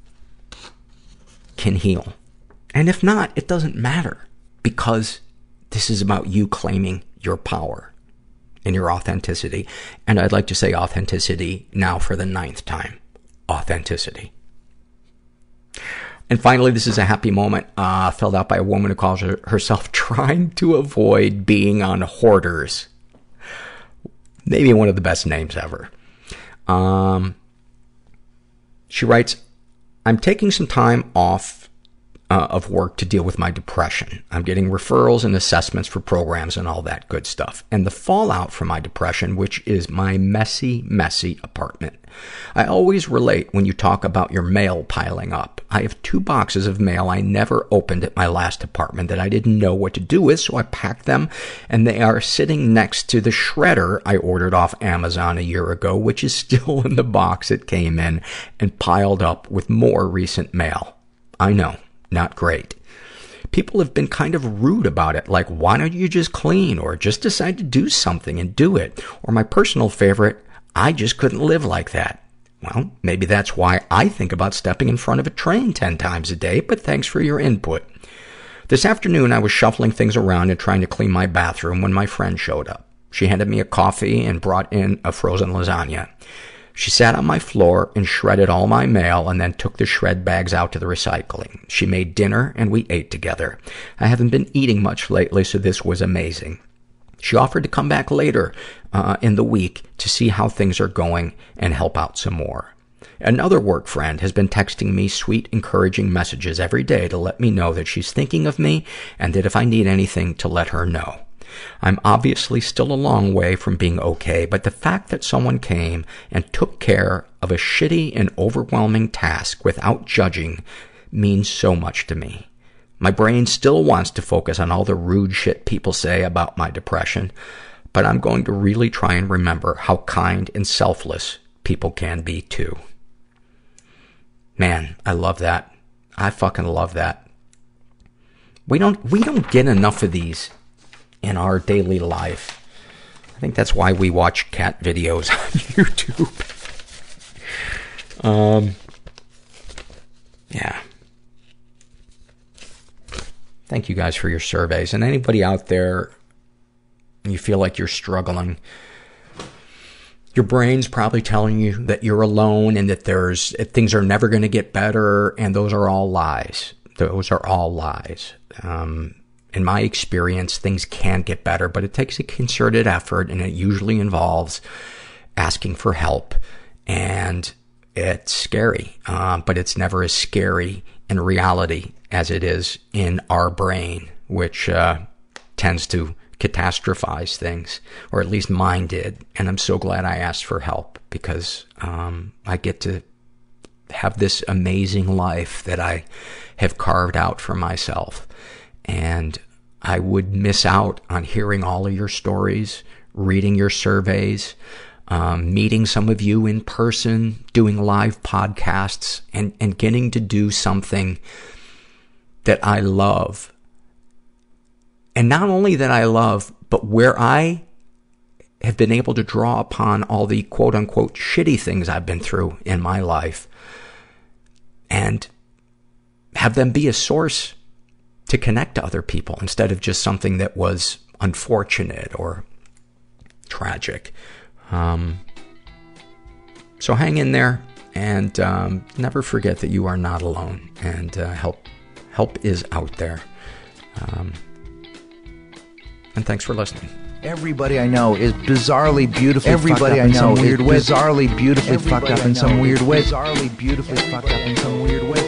can heal. And if not, it doesn't matter, because this is about you claiming your power and your authenticity. And I'd like to say authenticity now for the 9th time. Authenticity. And finally, this is a happy moment, filled out by a woman who calls herself Trying to Avoid Being on Hoarders. Maybe one of the best names ever. She writes, I'm taking some time off of work to deal with my depression. I'm getting referrals and assessments for programs and all that good stuff. And the fallout from my depression, which is my messy, messy apartment. I always relate when you talk about your mail piling up. I have 2 boxes of mail I never opened at my last apartment that I didn't know what to do with, so I packed them, and they are sitting next to the shredder I ordered off Amazon a year ago, which is still in the box it came in, and piled up with more recent mail. I know. Not great. People have been kind of rude about it, like, why don't you just clean, or just decide to do something and do it? Or my personal favorite, I just couldn't live like that. Well, maybe that's why I think about stepping in front of a train 10 times a day, but thanks for your input. This afternoon, I was shuffling things around and trying to clean my bathroom when my friend showed up. She handed me a coffee and brought in a frozen lasagna. She sat on my floor and shredded all my mail and then took the shred bags out to the recycling. She made dinner and we ate together. I haven't been eating much lately, so this was amazing. She offered to come back later in the week to see how things are going and help out some more. Another work friend has been texting me sweet, encouraging messages every day to let me know that she's thinking of me and that if I need anything, to let her know. I'm obviously still a long way from being okay, but the fact that someone came and took care of a shitty and overwhelming task without judging means so much to me. My brain still wants to focus on all the rude shit people say about my depression, but I'm going to really try and remember how kind and selfless people can be too. Man, I love that. I fucking love that. We don't get enough of these in our daily life. I think that's why we watch cat videos on YouTube. Yeah. Thank you guys for your surveys. And anybody out there, you feel like you're struggling, your brain's probably telling you that you're alone and that things are never going to get better, and those are all lies. Those are all lies. In my experience, things can get better, but it takes a concerted effort, and it usually involves asking for help. And it's scary, but it's never as scary in reality as it is in our brain, which tends to catastrophize things, or at least mine did. And I'm so glad I asked for help, because I get to have this amazing life that I have carved out for myself. And I would miss out on hearing all of your stories, reading your surveys, meeting some of you in person, doing live podcasts, and getting to do something that I love. And not only that I love, but where I have been able to draw upon all the quote-unquote shitty things I've been through in my life and have them be a source to connect to other people instead of just something that was unfortunate or tragic. So hang in there, and never forget that you are not alone, and help is out there. And thanks for listening. Everybody I know is bizarrely beautifully Everybody I know is bizarrely beautifully fucked up in some weird way. Bizarrely beautifully fucked up in some weird way.